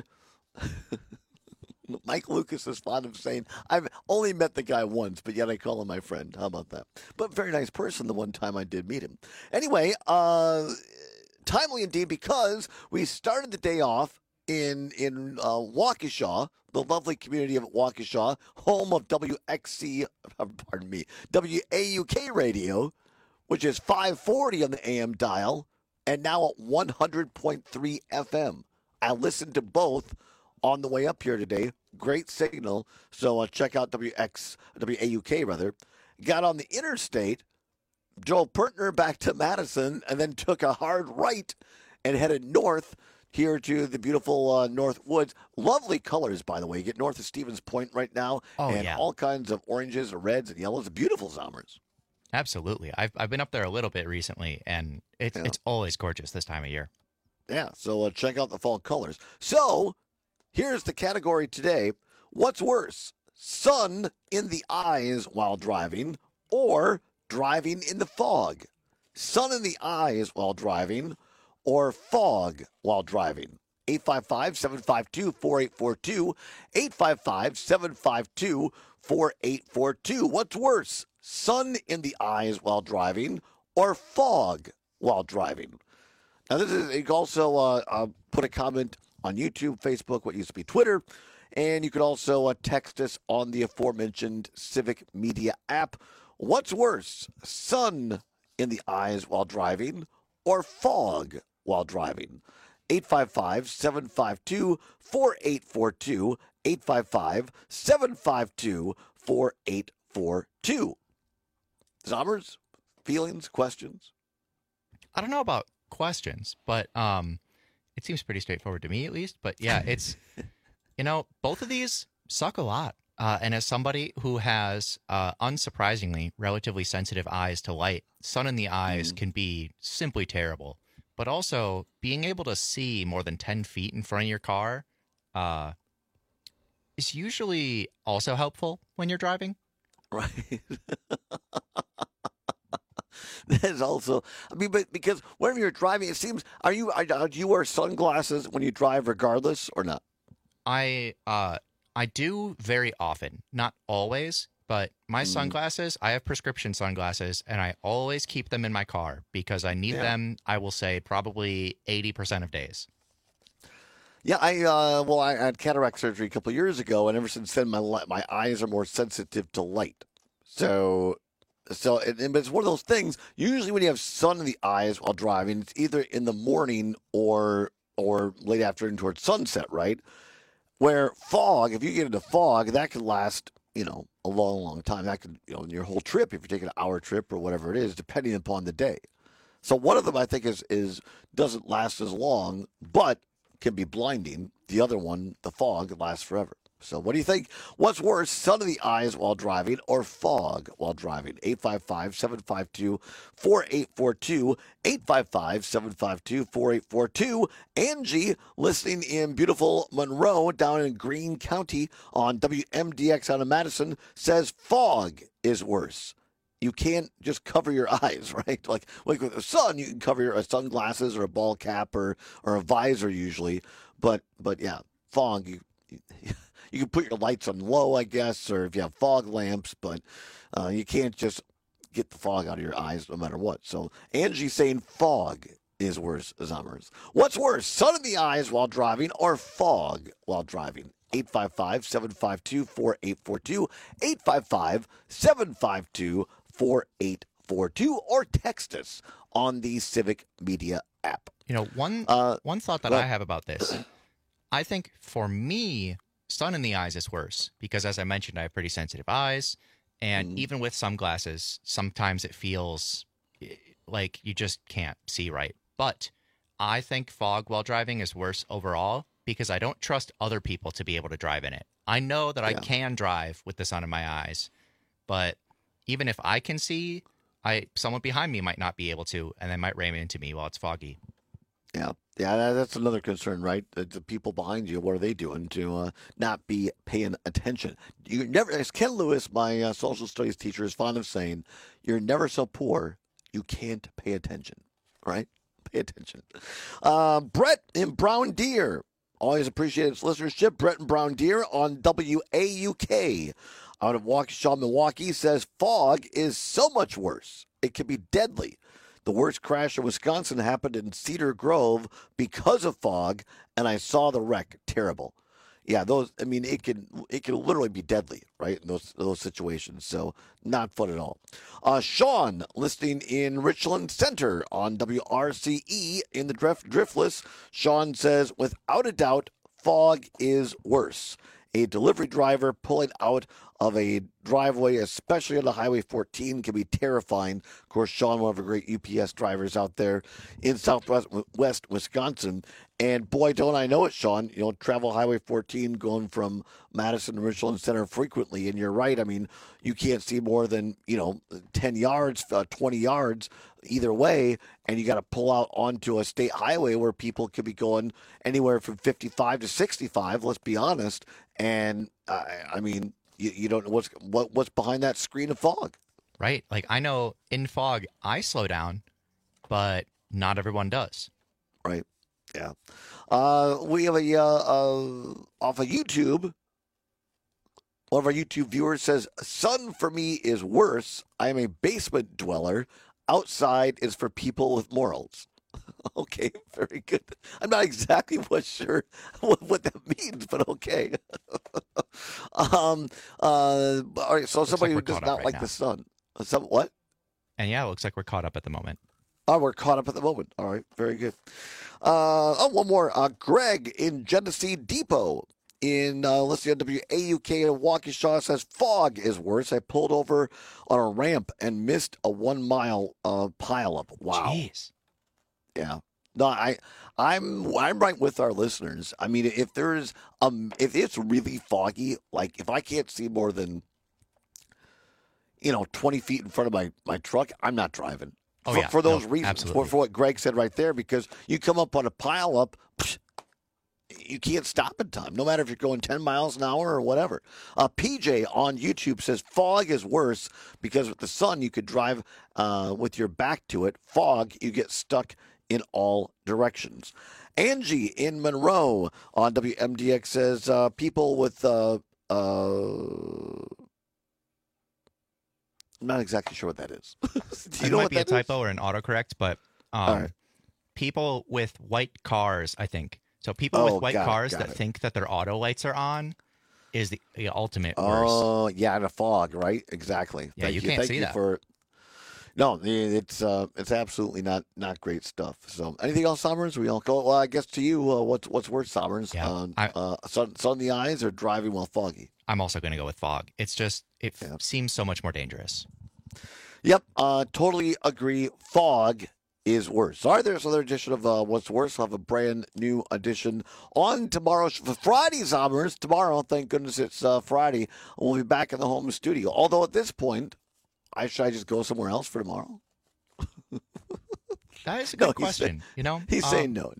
Speaker 18: Mike Lucas is fond of saying, I've only met the guy once, but yet I call him my friend. How about that? But very nice person the one time I did meet him. Anyway, timely indeed, because we started the day off in Waukesha, the lovely community of Waukesha, home of WAUK Radio, which is 540 on the AM dial, and now at 100.3 FM. I listened to both on the way up here today. Great signal. So check out WAUK rather. Got on the interstate, drove Pertner back to Madison, and then took a hard right and headed north here to the beautiful North Woods. Lovely colors, by the way. You get north of Stevens Point right now, all kinds of oranges, reds, and yellows. Beautiful summers.
Speaker 20: Absolutely. I've been up there a little bit recently, and it's always gorgeous this time of year.
Speaker 18: Yeah, so check out the fall colors. So here's the category today. What's worse, sun in the eyes while driving or driving in the fog? Sun in the eyes while driving or fog while driving? 855-752-4842, 855-752-4842. What's worse, sun in the eyes while driving or fog while driving? Now, this is, you can also put a comment on YouTube, Facebook, what used to be Twitter, and you can also text us on the aforementioned Civic Media app. What's worse, sun in the eyes while driving or fog while driving? 855-752-4842, 855-752-4842. 4842. Zommers, feelings, questions?
Speaker 20: I don't know about questions, but it seems pretty straightforward to me, at least. But yeah, it's, both of these suck a lot. And as somebody who has, unsurprisingly, relatively sensitive eyes to light, sun in the eyes can be simply terrible. But also, being able to see more than 10 feet in front of your car is usually also helpful when you're driving.
Speaker 18: Right. That is also, but because whenever you're driving, it seems, do you wear sunglasses when you drive regardless or not?
Speaker 20: I do very often, not always, but my sunglasses, I have prescription sunglasses, and I always keep them in my car because I need them, I will say, probably 80% of days.
Speaker 18: Yeah, I had cataract surgery a couple of years ago, and ever since then, my eyes are more sensitive to light. But it's one of those things. Usually, when you have sun in the eyes while driving, it's either in the morning or late afternoon towards sunset, right? Where fog, if you get into fog, that could last, a long, long time. That could, your whole trip, if you take an hour trip or whatever it is, depending upon the day. So one of them, I think, is doesn't last as long, but can be blinding. The other one, the fog, lasts forever. So what do you think? What's worse, sun in the eyes while driving or fog while driving? 855-752-4842, 855-752-4842. Angie, listening in beautiful Monroe down in Greene County on WMDX out of Madison, says fog is worse. You can't just cover your eyes, right? Like with the sun, you can cover your sunglasses or a ball cap or a visor usually. But yeah, fog, you can put your lights on low, I guess, or if you have fog lamps, but you can't just get the fog out of your eyes no matter what. So Angie's saying fog is worse, Zommers. What's worse, sun in the eyes while driving or fog while driving? 855-752-4842, 855-752-4842, or text us on the Civic Media app.
Speaker 20: One thought that I have about this, I think for me, sun in the eyes is worse because, as I mentioned, I have pretty sensitive eyes, and even with sunglasses, sometimes it feels like you just can't see right. But I think fog while driving is worse overall because I don't trust other people to be able to drive in it. I know that I can drive with the sun in my eyes, but even if I can see, someone behind me might not be able to, and they might ram into me while it's foggy.
Speaker 18: Yeah, that's another concern, right? The people behind you, what are they doing to not be paying attention? You never, as Ken Lewis, my social studies teacher, is fond of saying, you're never so poor you can't pay attention, right? Pay attention. Brett in Brown Deer, always appreciate its listenership. Brett in Brown Deer on WAUK out of Waukesha, Milwaukee, says fog is so much worse. It can be deadly. The worst crash in Wisconsin happened in Cedar Grove because of fog, and I saw the wreck. Terrible. Yeah, it can literally be deadly, right, in those situations. So not fun at all. Sean, listening in Richland Center on WRCE in the Driftless. Sean says, without a doubt, fog is worse. A delivery driver pulling out of a driveway, especially on the Highway 14, can be terrifying. Of course, Sean, one of the great UPS drivers out there in Southwest Wisconsin. And boy, don't I know it, Sean. Travel Highway 14 going from Madison to Richland Center frequently. And you're right. I mean, you can't see more than, 10 yards, 20 yards either way. And you got to pull out onto a state highway where people could be going anywhere from 55 to 65, let's be honest. And I mean, you don't know what's behind that screen of fog.
Speaker 20: Right. Like, I know in fog, I slow down, but not everyone does.
Speaker 18: Right. Yeah. We have off of YouTube, one of our YouTube viewers says, sun for me is worse. I am a basement dweller. Outside is for people with morals. Okay, very good. I'm not exactly sure what that means, but okay. All right, so somebody who does not like the sun. What?
Speaker 20: And yeah, it looks like we're caught up at the moment.
Speaker 18: Oh, we're caught up at the moment. All right, very good. One more. Greg in Genesee Depot in, let's see, on WAUK in Waukesha says fog is worse. I pulled over on a ramp and missed a 1 mile pileup. Wow.
Speaker 20: Jeez.
Speaker 18: Yeah. No, I'm right with our listeners. I mean, if if it's really foggy, like if I can't see more than 20 feet in front of my truck, I'm not driving. For those reasons, for what Greg said right there, because you come up on a pileup, you can't stop in time, no matter if you're going 10 miles an hour or whatever. PJ on YouTube says fog is worse because with the sun, you could drive with your back to it. Fog, you get stuck in all directions. Angie in Monroe on WMDX says people with I'm not exactly sure what that is.
Speaker 20: It might be a typo or an autocorrect, but people with white cars, I think. So people with white cars that think that their auto lights are on is the ultimate worst.
Speaker 18: Oh, yeah, in a fog, right? Exactly.
Speaker 20: Yeah, you can't see that.
Speaker 18: No, it's absolutely not great stuff. So, anything else, Somers? We all go. Well, I guess to you, what's worse, Somers?
Speaker 20: Yeah,
Speaker 18: sun in the eyes or driving while foggy?
Speaker 20: I'm also going to go with fog. It's just seems so much more dangerous.
Speaker 18: Yep, totally agree. Fog is worse. All right, there's another edition of What's Worse. We'll have a brand new edition on tomorrow. Friday, Somers. Tomorrow, thank goodness it's Friday. We'll be back in the home studio. Although at this point, should I just go somewhere else for tomorrow?
Speaker 20: That is a good question.
Speaker 18: He's saying no.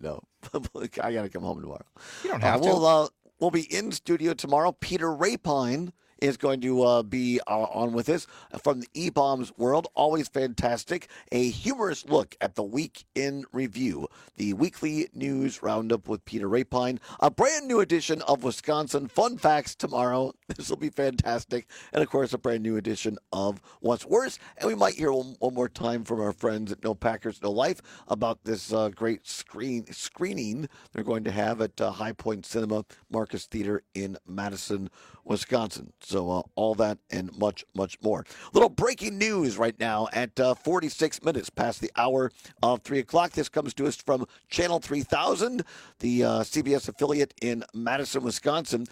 Speaker 18: I got to come home tomorrow.
Speaker 20: You don't have to.
Speaker 18: We'll be in studio tomorrow. Peter Rapine is going to be on with us from the E-Bombs world. Always fantastic. A humorous look at the week in review. The weekly news roundup with Peter Rapine. A brand new edition of Wisconsin Fun Facts tomorrow. This will be fantastic. And, of course, a brand new edition of What's Worse. And we might hear one more time from our friends at No Packers, No Life about this great screening they're going to have at High Point Cinema, Marcus Theater in Madison, Wisconsin. So all that and much, much more. Little breaking news right now at 46 minutes past the hour of 3 o'clock. This comes to us from Channel 3000, the CBS affiliate in Madison, Wisconsin.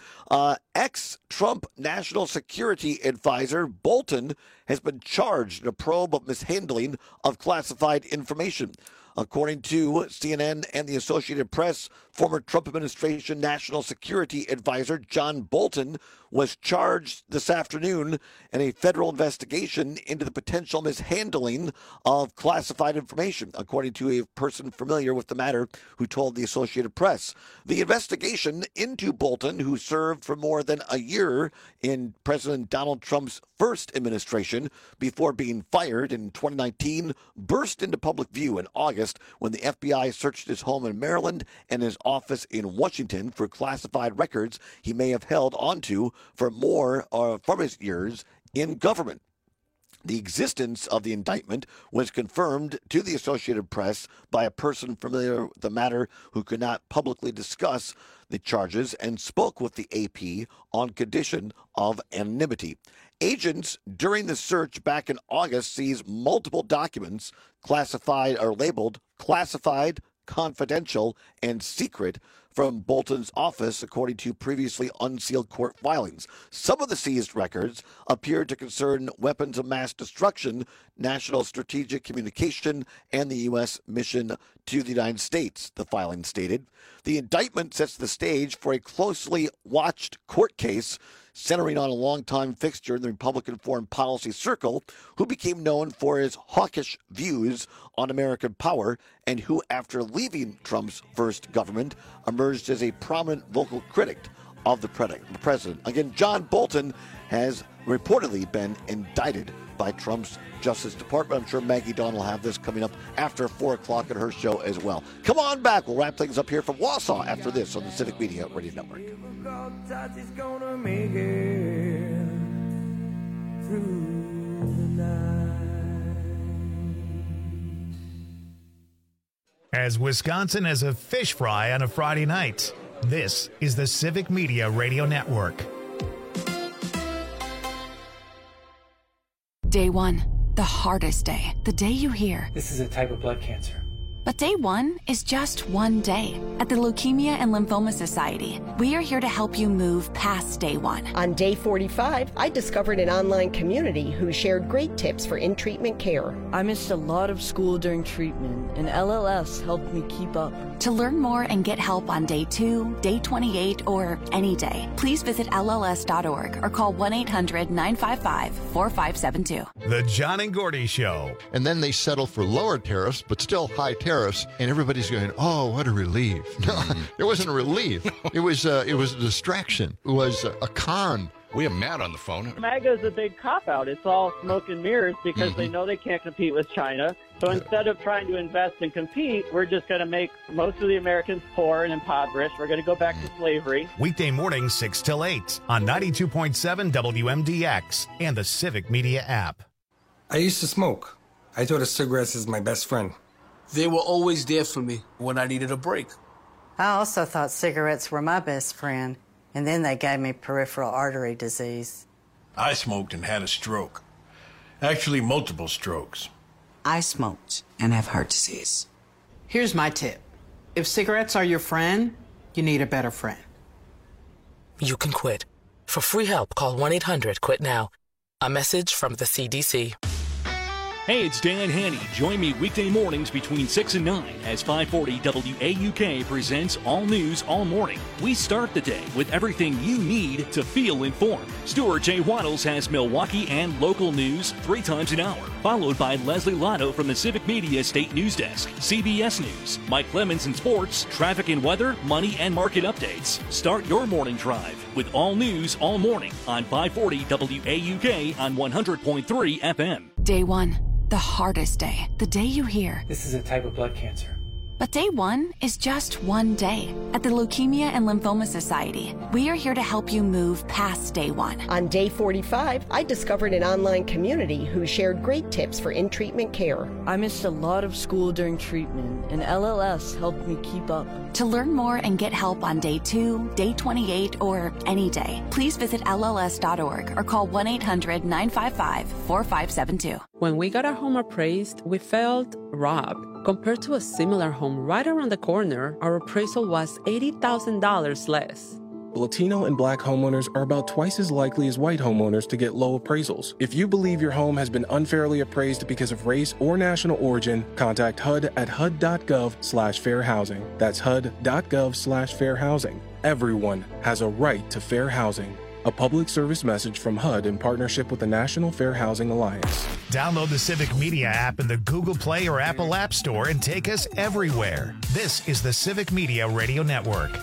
Speaker 18: Ex-Trump National Security Advisor Bolton has been charged in a probe of mishandling of classified information. According to CNN and the Associated Press, former Trump administration National Security Advisor John Bolton was charged this afternoon in a federal investigation into the potential mishandling of classified information, according to a person familiar with the matter who told the Associated Press. The investigation into Bolton, who served for more than a year in President Donald Trump's first administration before being fired in 2019, burst into public view in August when the FBI searched his home in Maryland and his office in Washington for classified records he may have held onto for more from his years in government. The existence of the indictment was confirmed to the Associated Press by a person familiar with the matter who could not publicly discuss the charges and spoke with the AP on condition of anonymity. Agents during the search back in August seized multiple documents classified or labeled classified, confidential, and secret from Bolton's office, according to previously unsealed court filings. Some of the seized records appeared to concern weapons of mass destruction, national strategic communication, and the U.S. mission to the United States, the filing stated. The indictment sets the stage for a closely watched court case centering on a longtime fixture in the Republican foreign policy circle who became known for his hawkish views on American power and who, after leaving Trump's first government, emerged as a prominent vocal critic of the president. Again, John Bolton has reportedly been indicted by Trump's Justice Department. I'm sure Maggie Dawn will have this coming up after 4 o'clock at her show as well. Come on back. We'll wrap things up here from Wausau after this on the Civic Media Radio Network.
Speaker 27: As Wisconsin as a fish fry on a Friday night, this is the Civic Media Radio Network.
Speaker 13: Day one, the hardest day. The day you hear,
Speaker 16: this is a type of blood cancer.
Speaker 2: But day one is just one day. At the Leukemia and Lymphoma Society, we are here to help you move past day one.
Speaker 13: On day 45, I discovered an online community who shared great tips for in-treatment care.
Speaker 16: I missed a lot of school during treatment, and LLS helped me keep up.
Speaker 2: To learn more and get help on day 2, day 28, or any day, please visit LLS.org or call 1-800-955-4572.
Speaker 27: The John and Gordy Show.
Speaker 22: And then they settle for lower tariffs, but still high tariffs, and everybody's going, "Oh, what a relief!" No, it wasn't a relief. It was a distraction. It was a con.
Speaker 23: We have Matt on the phone.
Speaker 24: MAGA is a big cop-out. It's all smoke and mirrors because they know they can't compete with China. So instead of trying to invest and compete, we're just going to make most of the Americans poor and impoverished. We're going to go back to slavery.
Speaker 27: Weekday mornings 6 till 8 on 92.7 WMDX and the Civic Media app.
Speaker 8: I used to smoke. I thought of cigarettes as my best friend.
Speaker 21: They were always there for me when I needed a break.
Speaker 9: I also thought cigarettes were my best friend, and then they gave me peripheral artery disease.
Speaker 10: I smoked and had a stroke. Actually, multiple strokes.
Speaker 11: I smoked and have heart disease. Here's my tip. If cigarettes are your friend, you need a better friend.
Speaker 12: You can quit. For free help, call 1-800-QUIT-NOW. A message from the CDC.
Speaker 25: Hey, it's Dan Haney. Join me weekday mornings between 6 and 9 as 540 WAUK presents All News All Morning. We start the day with everything you need to feel informed. Stuart J. Waddles has Milwaukee and local news 3 times an hour, followed by Leslie Lotto from the Civic Media State News Desk, CBS News, Mike Clemens in sports, traffic and weather, money and market updates. Start your morning drive with All News All Morning on 540 WAUK on 100.3 FM.
Speaker 2: Day 1. The hardest day. The day you hear,
Speaker 26: "This is a type of blood cancer."
Speaker 2: But day 1 is just one day. At the Leukemia and Lymphoma Society, we are here to help you move past day 1.
Speaker 13: On day 45, I discovered an online community who shared great tips for in-treatment care.
Speaker 16: I missed a lot of school during treatment, and LLS helped me keep up.
Speaker 2: To learn more and get help on day 2, day 28, or any day, please visit LLS.org or call 1-800-955-4572.
Speaker 28: When we got our home appraised, we felt robbed. Compared to a similar home right around the corner, our appraisal was $80,000 less.
Speaker 29: Latino and Black homeowners are about twice as likely as white homeowners to get low appraisals. If you believe your home has been unfairly appraised because of race or national origin, contact HUD at HUD.gov/fair housing. That's HUD.gov/fair housing. Everyone has a right to fair housing. A public service message from HUD in partnership with the National Fair Housing Alliance.
Speaker 27: Download the Civic Media app in the Google Play or Apple App Store and take us everywhere. This is the Civic Media Radio Network.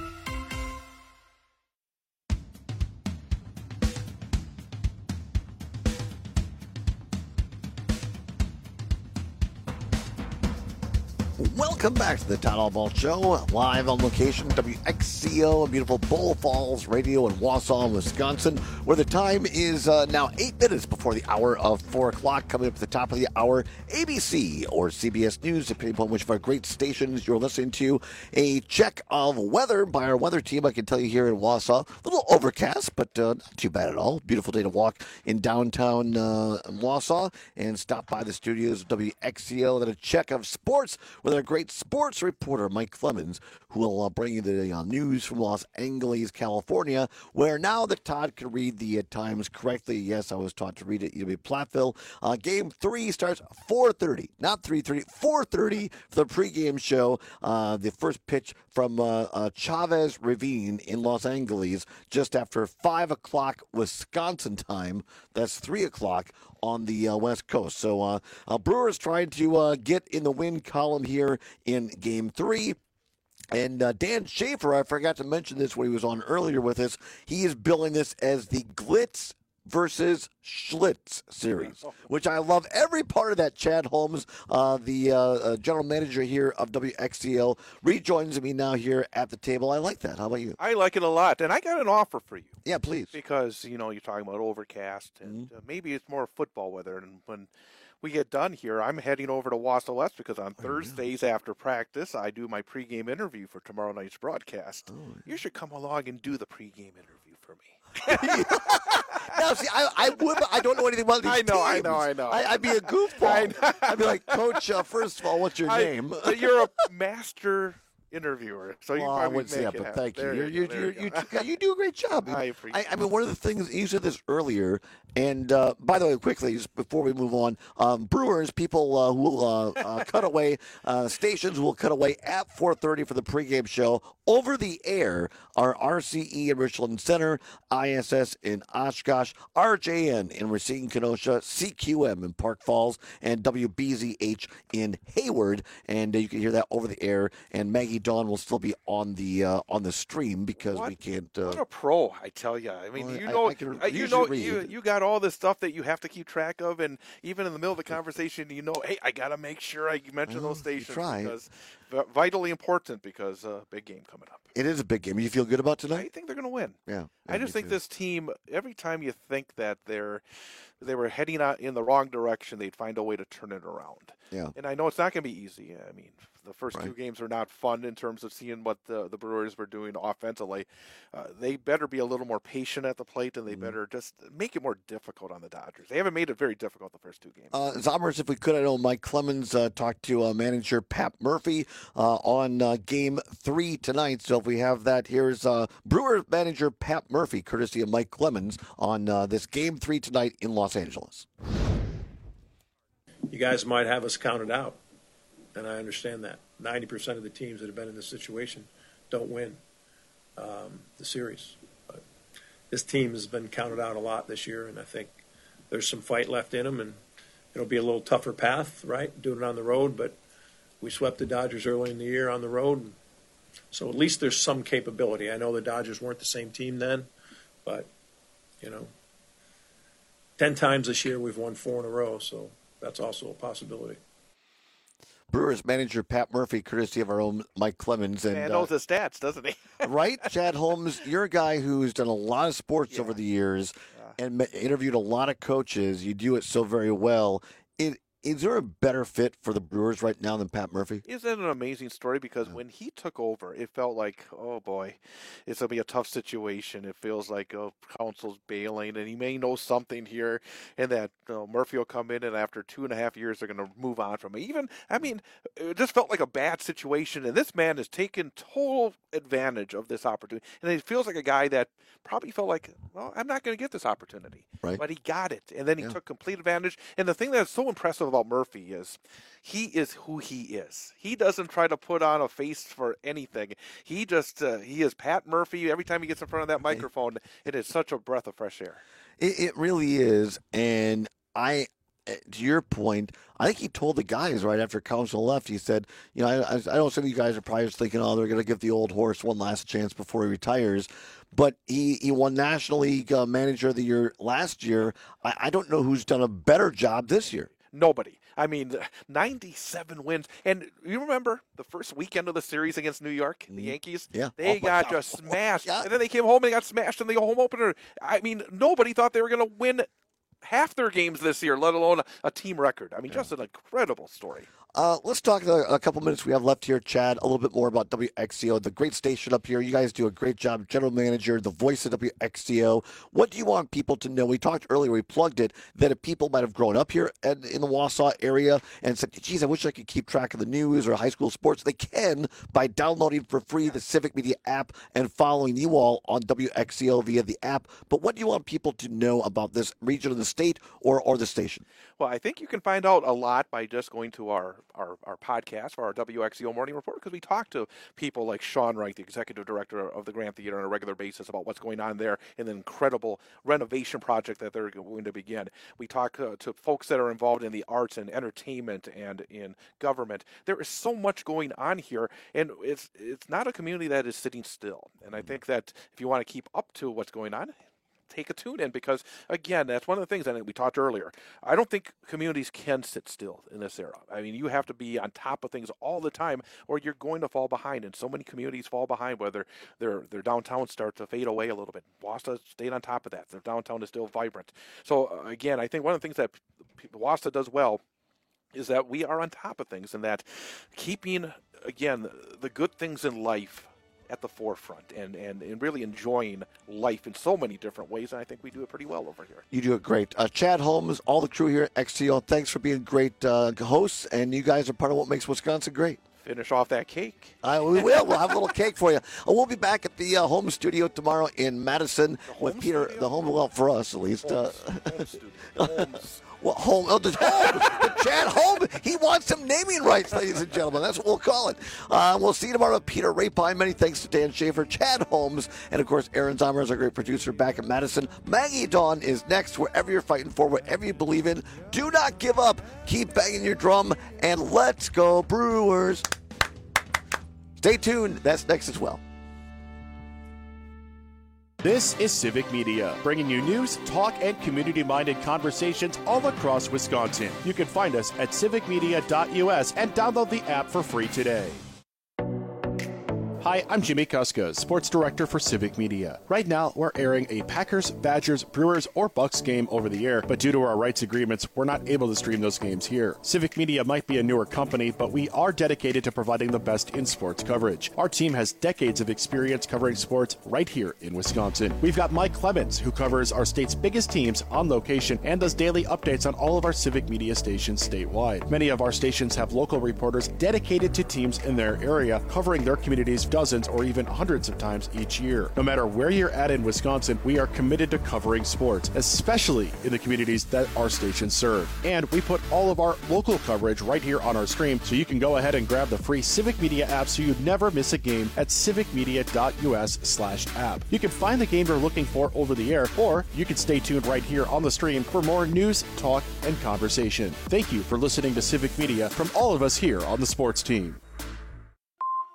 Speaker 18: Welcome back to the Todd Albaugh Show, live on location, WXCO, beautiful Bull Falls Radio in Wausau, Wisconsin, where the time is now 8 minutes before the hour of 4 o'clock. Coming up at the top of the hour, ABC or CBS News, depending upon which of our great stations you're listening to. A check of weather by our weather team. I can tell you here in Wausau, a little overcast, but not too bad at all. Beautiful day to walk in downtown Wausau and stop by the studios of WXCO. Then a check of sports with our great sports reporter, Mike Clemens, who will bring you the news from Los Angeles, California, where now that Todd can read the times correctly. Yes, I was taught to read it. UW Platteville. Game 3 starts 4:30, not 3:30, 4:30 for the pregame show. The first pitch from Chavez Ravine in Los Angeles just after 5 o'clock Wisconsin time. That's 3 o'clock on the West Coast. So Brewers trying to get in the win column here in Game 3. And Dan Schaefer, I forgot to mention this when he was on earlier with us, he is billing this as the Glitz versus Schlitz series, which I love every part of that. Chad Holmes, the general manager here of WXCO, rejoins me now here at the table. I like that. How about you?
Speaker 30: I like it a lot, and I got an offer for you.
Speaker 18: Yeah, please.
Speaker 30: Because, you're talking about overcast, and maybe it's more football weather, and when we get done here, I'm heading over to Wausau West because on Thursdays after practice, I do my pregame interview for tomorrow night's broadcast. You should come along and do the pregame interview for me.
Speaker 18: Now, see, I would. I don't know anything about these teams.
Speaker 30: I know.
Speaker 18: I'd be a goofball. I'd be like, Coach, first of all, what's your name?
Speaker 30: You're a master interviewer, so you
Speaker 18: I
Speaker 30: probably
Speaker 18: wouldn't say that, but thank you. You do a great job.
Speaker 30: I appreciate
Speaker 18: I mean, one of the things, you said this earlier, and by the way, quickly, just before we move on, Brewers, people who will cut away, stations will cut away at 4:30 for the pregame show. Over the air are RCE in Richland Center, ISS in Oshkosh, RJN in Racine Kenosha, CQM in Park Falls, and WBZH in Hayward. And you can hear that over the air. And Maggie Dawn will still be on the stream because we can't.
Speaker 30: What a pro, I tell you. I mean, you got all this stuff that you have to keep track of, and even in the middle of the conversation, hey, I got to make sure I mention those stations because vitally important because big game coming up.
Speaker 18: It is a big game. You feel good about tonight?
Speaker 30: I think they're going to win.
Speaker 18: Yeah.
Speaker 30: I just think this team, every time you think that they were heading out in the wrong direction, they'd find a way to turn it around.
Speaker 18: Yeah.
Speaker 30: And I know it's not going to be easy. I mean, the first two games are not fun in terms of seeing what the Brewers were doing offensively. They better be a little more patient at the plate, and they better just make it more difficult on the Dodgers. They haven't made it very difficult the first two games.
Speaker 18: Zombers, if we could, I know Mike Clemens talked to manager Pat Murphy on Game 3 tonight. So if we have that, here's Brewers manager Pat Murphy, courtesy of Mike Clemens, on this Game 3 tonight in Los Angeles.
Speaker 1: You guys might have us counted out, and I understand that. 90% of the teams that have been in this situation don't win the series. But this team has been counted out a lot this year, and I think there's some fight left in them, and it'll be a little tougher path, right, doing it on the road, but we swept the Dodgers early in the year on the road, so at least there's some capability. I know the Dodgers weren't the same team then, but, 10 times this year we've won 4 in a row, so that's also a possibility.
Speaker 18: Brewers manager Pat Murphy, courtesy of our own Mike Clemens. And
Speaker 30: knows the stats, doesn't he?
Speaker 18: Right? Chad Holmes, you're a guy who's done a lot of sports over the years and interviewed a lot of coaches. You do it so very well. Is there a better fit for the Brewers right now than Pat Murphy?
Speaker 30: Isn't it an amazing story? Because when he took over, it felt like, oh boy, it's going to be a tough situation. It feels like Council's bailing, and he may know something here, and that Murphy will come in, and after 2.5 years, they're going to move on from it. It just felt like a bad situation, and this man has taken total advantage of this opportunity. And it feels like a guy that probably felt like, well, I'm not going to get this opportunity.
Speaker 18: Right.
Speaker 30: But he got it, and then he took complete advantage. And the thing that's so impressive about Murphy is he is who he is. He doesn't try to put on a face for anything. He just he is Pat Murphy. Every time he gets in front of that microphone, it is such a breath of fresh air.
Speaker 18: It really is. And to your point, I think he told the guys right after Council left, he said, I know some of you guys are probably just thinking, they're going to give the old horse one last chance before he retires. But he won National League Manager of the Year last year. I don't know who's done a better job this year.
Speaker 30: Nobody. 97 wins. And you remember the first weekend of the series against New York, the Yankees?
Speaker 18: Yeah.
Speaker 30: They got just smashed. Yeah. And then they came home and they got smashed in the home opener. Nobody thought they were going to win half their games this year, let alone a team record. Just an incredible story.
Speaker 18: Let's talk a couple minutes we have left here, Chad, a little bit more about WXCO, the great station up here. You guys do a great job. General manager, the voice of WXCO. What do you want people to know? We talked earlier, we plugged it, that if people might have grown up here in the Wausau area and said, geez, I wish I could keep track of the news or high school sports, they can by downloading for free the Civic Media app and following you all on WXCO via the app. But what do you want people to know about this region of the state or the station?
Speaker 30: Well, I think you can find out a lot by just going to our podcast for our WXCO Morning Report, because we talk to people like Sean Wright, the executive director of the Grant Theater, on a regular basis about what's going on there in the incredible renovation project that they're going to begin. We talk to folks that are involved in the arts and entertainment and in government. There is so much going on here, and it's not a community that is sitting still. And I think that if you want to keep up to what's going on, take a tune in, because again, that's one of the things I think we talked earlier. I don't think communities can sit still in this era. You have to be on top of things all the time, or you're going to fall behind. And so many communities fall behind, whether their downtown start to fade away a little bit. Wausau stayed on top of that. Their downtown is still vibrant. So again, I think one of the things that Wausau does well is that we are on top of things, and that keeping, again, the good things in life at the forefront and really enjoying life in so many different ways, and I think we do it pretty well over here.
Speaker 18: You do it great. Chad Holmes, all the crew here at XTO, thanks for being great hosts, and you guys are part of what makes Wisconsin great.
Speaker 30: Finish off that cake.
Speaker 18: We will. We'll have a little cake for you. We'll be back at the home studio tomorrow in Madison with Peter. The home, well, for us at least.
Speaker 30: Home studio.
Speaker 18: Well, home. Oh, the Chad Holmes. He wants some naming rights, ladies and gentlemen. That's what we'll call it. We'll see you tomorrow. Peter Rapine. Many thanks to Dan Schaefer, Chad Holmes, and of course Aaron Zomer is our great producer back at Madison. Maggie Dawn is next. Wherever you're fighting for, whatever you believe in, do not give up. Keep banging your drum, and let's go Brewers. Stay tuned. That's next as well.
Speaker 3: This is Civic Media, bringing you news, talk, and community-minded conversations all across Wisconsin. You can find us at civicmedia.us and download the app for free today. Hi, I'm Jimmy Kuska, Sports Director for Civic Media. Right now, we're airing a Packers, Badgers, Brewers, or Bucks game over the air, but due to our rights agreements, we're not able to stream those games here. Civic Media might be a newer company, but we are dedicated to providing the best in sports coverage. Our team has decades of experience covering sports right here in Wisconsin. We've got Mike Clemens, who covers our state's biggest teams on location and does daily updates on all of our Civic Media stations statewide. Many of our stations have local reporters dedicated to teams in their area, covering their communities dozens or even hundreds of times each year. No matter where you're at in Wisconsin, we are committed to covering sports, especially in the communities that our stations serve. And we put all of our local coverage right here on our stream, so you can go ahead and grab the free Civic Media app so you never miss a game at civicmedia.us/app. You can find the game you're looking for over the air, or you can stay tuned right here on the stream for more news, talk, and conversation. Thank you for listening to Civic Media from all of us here on the sports team.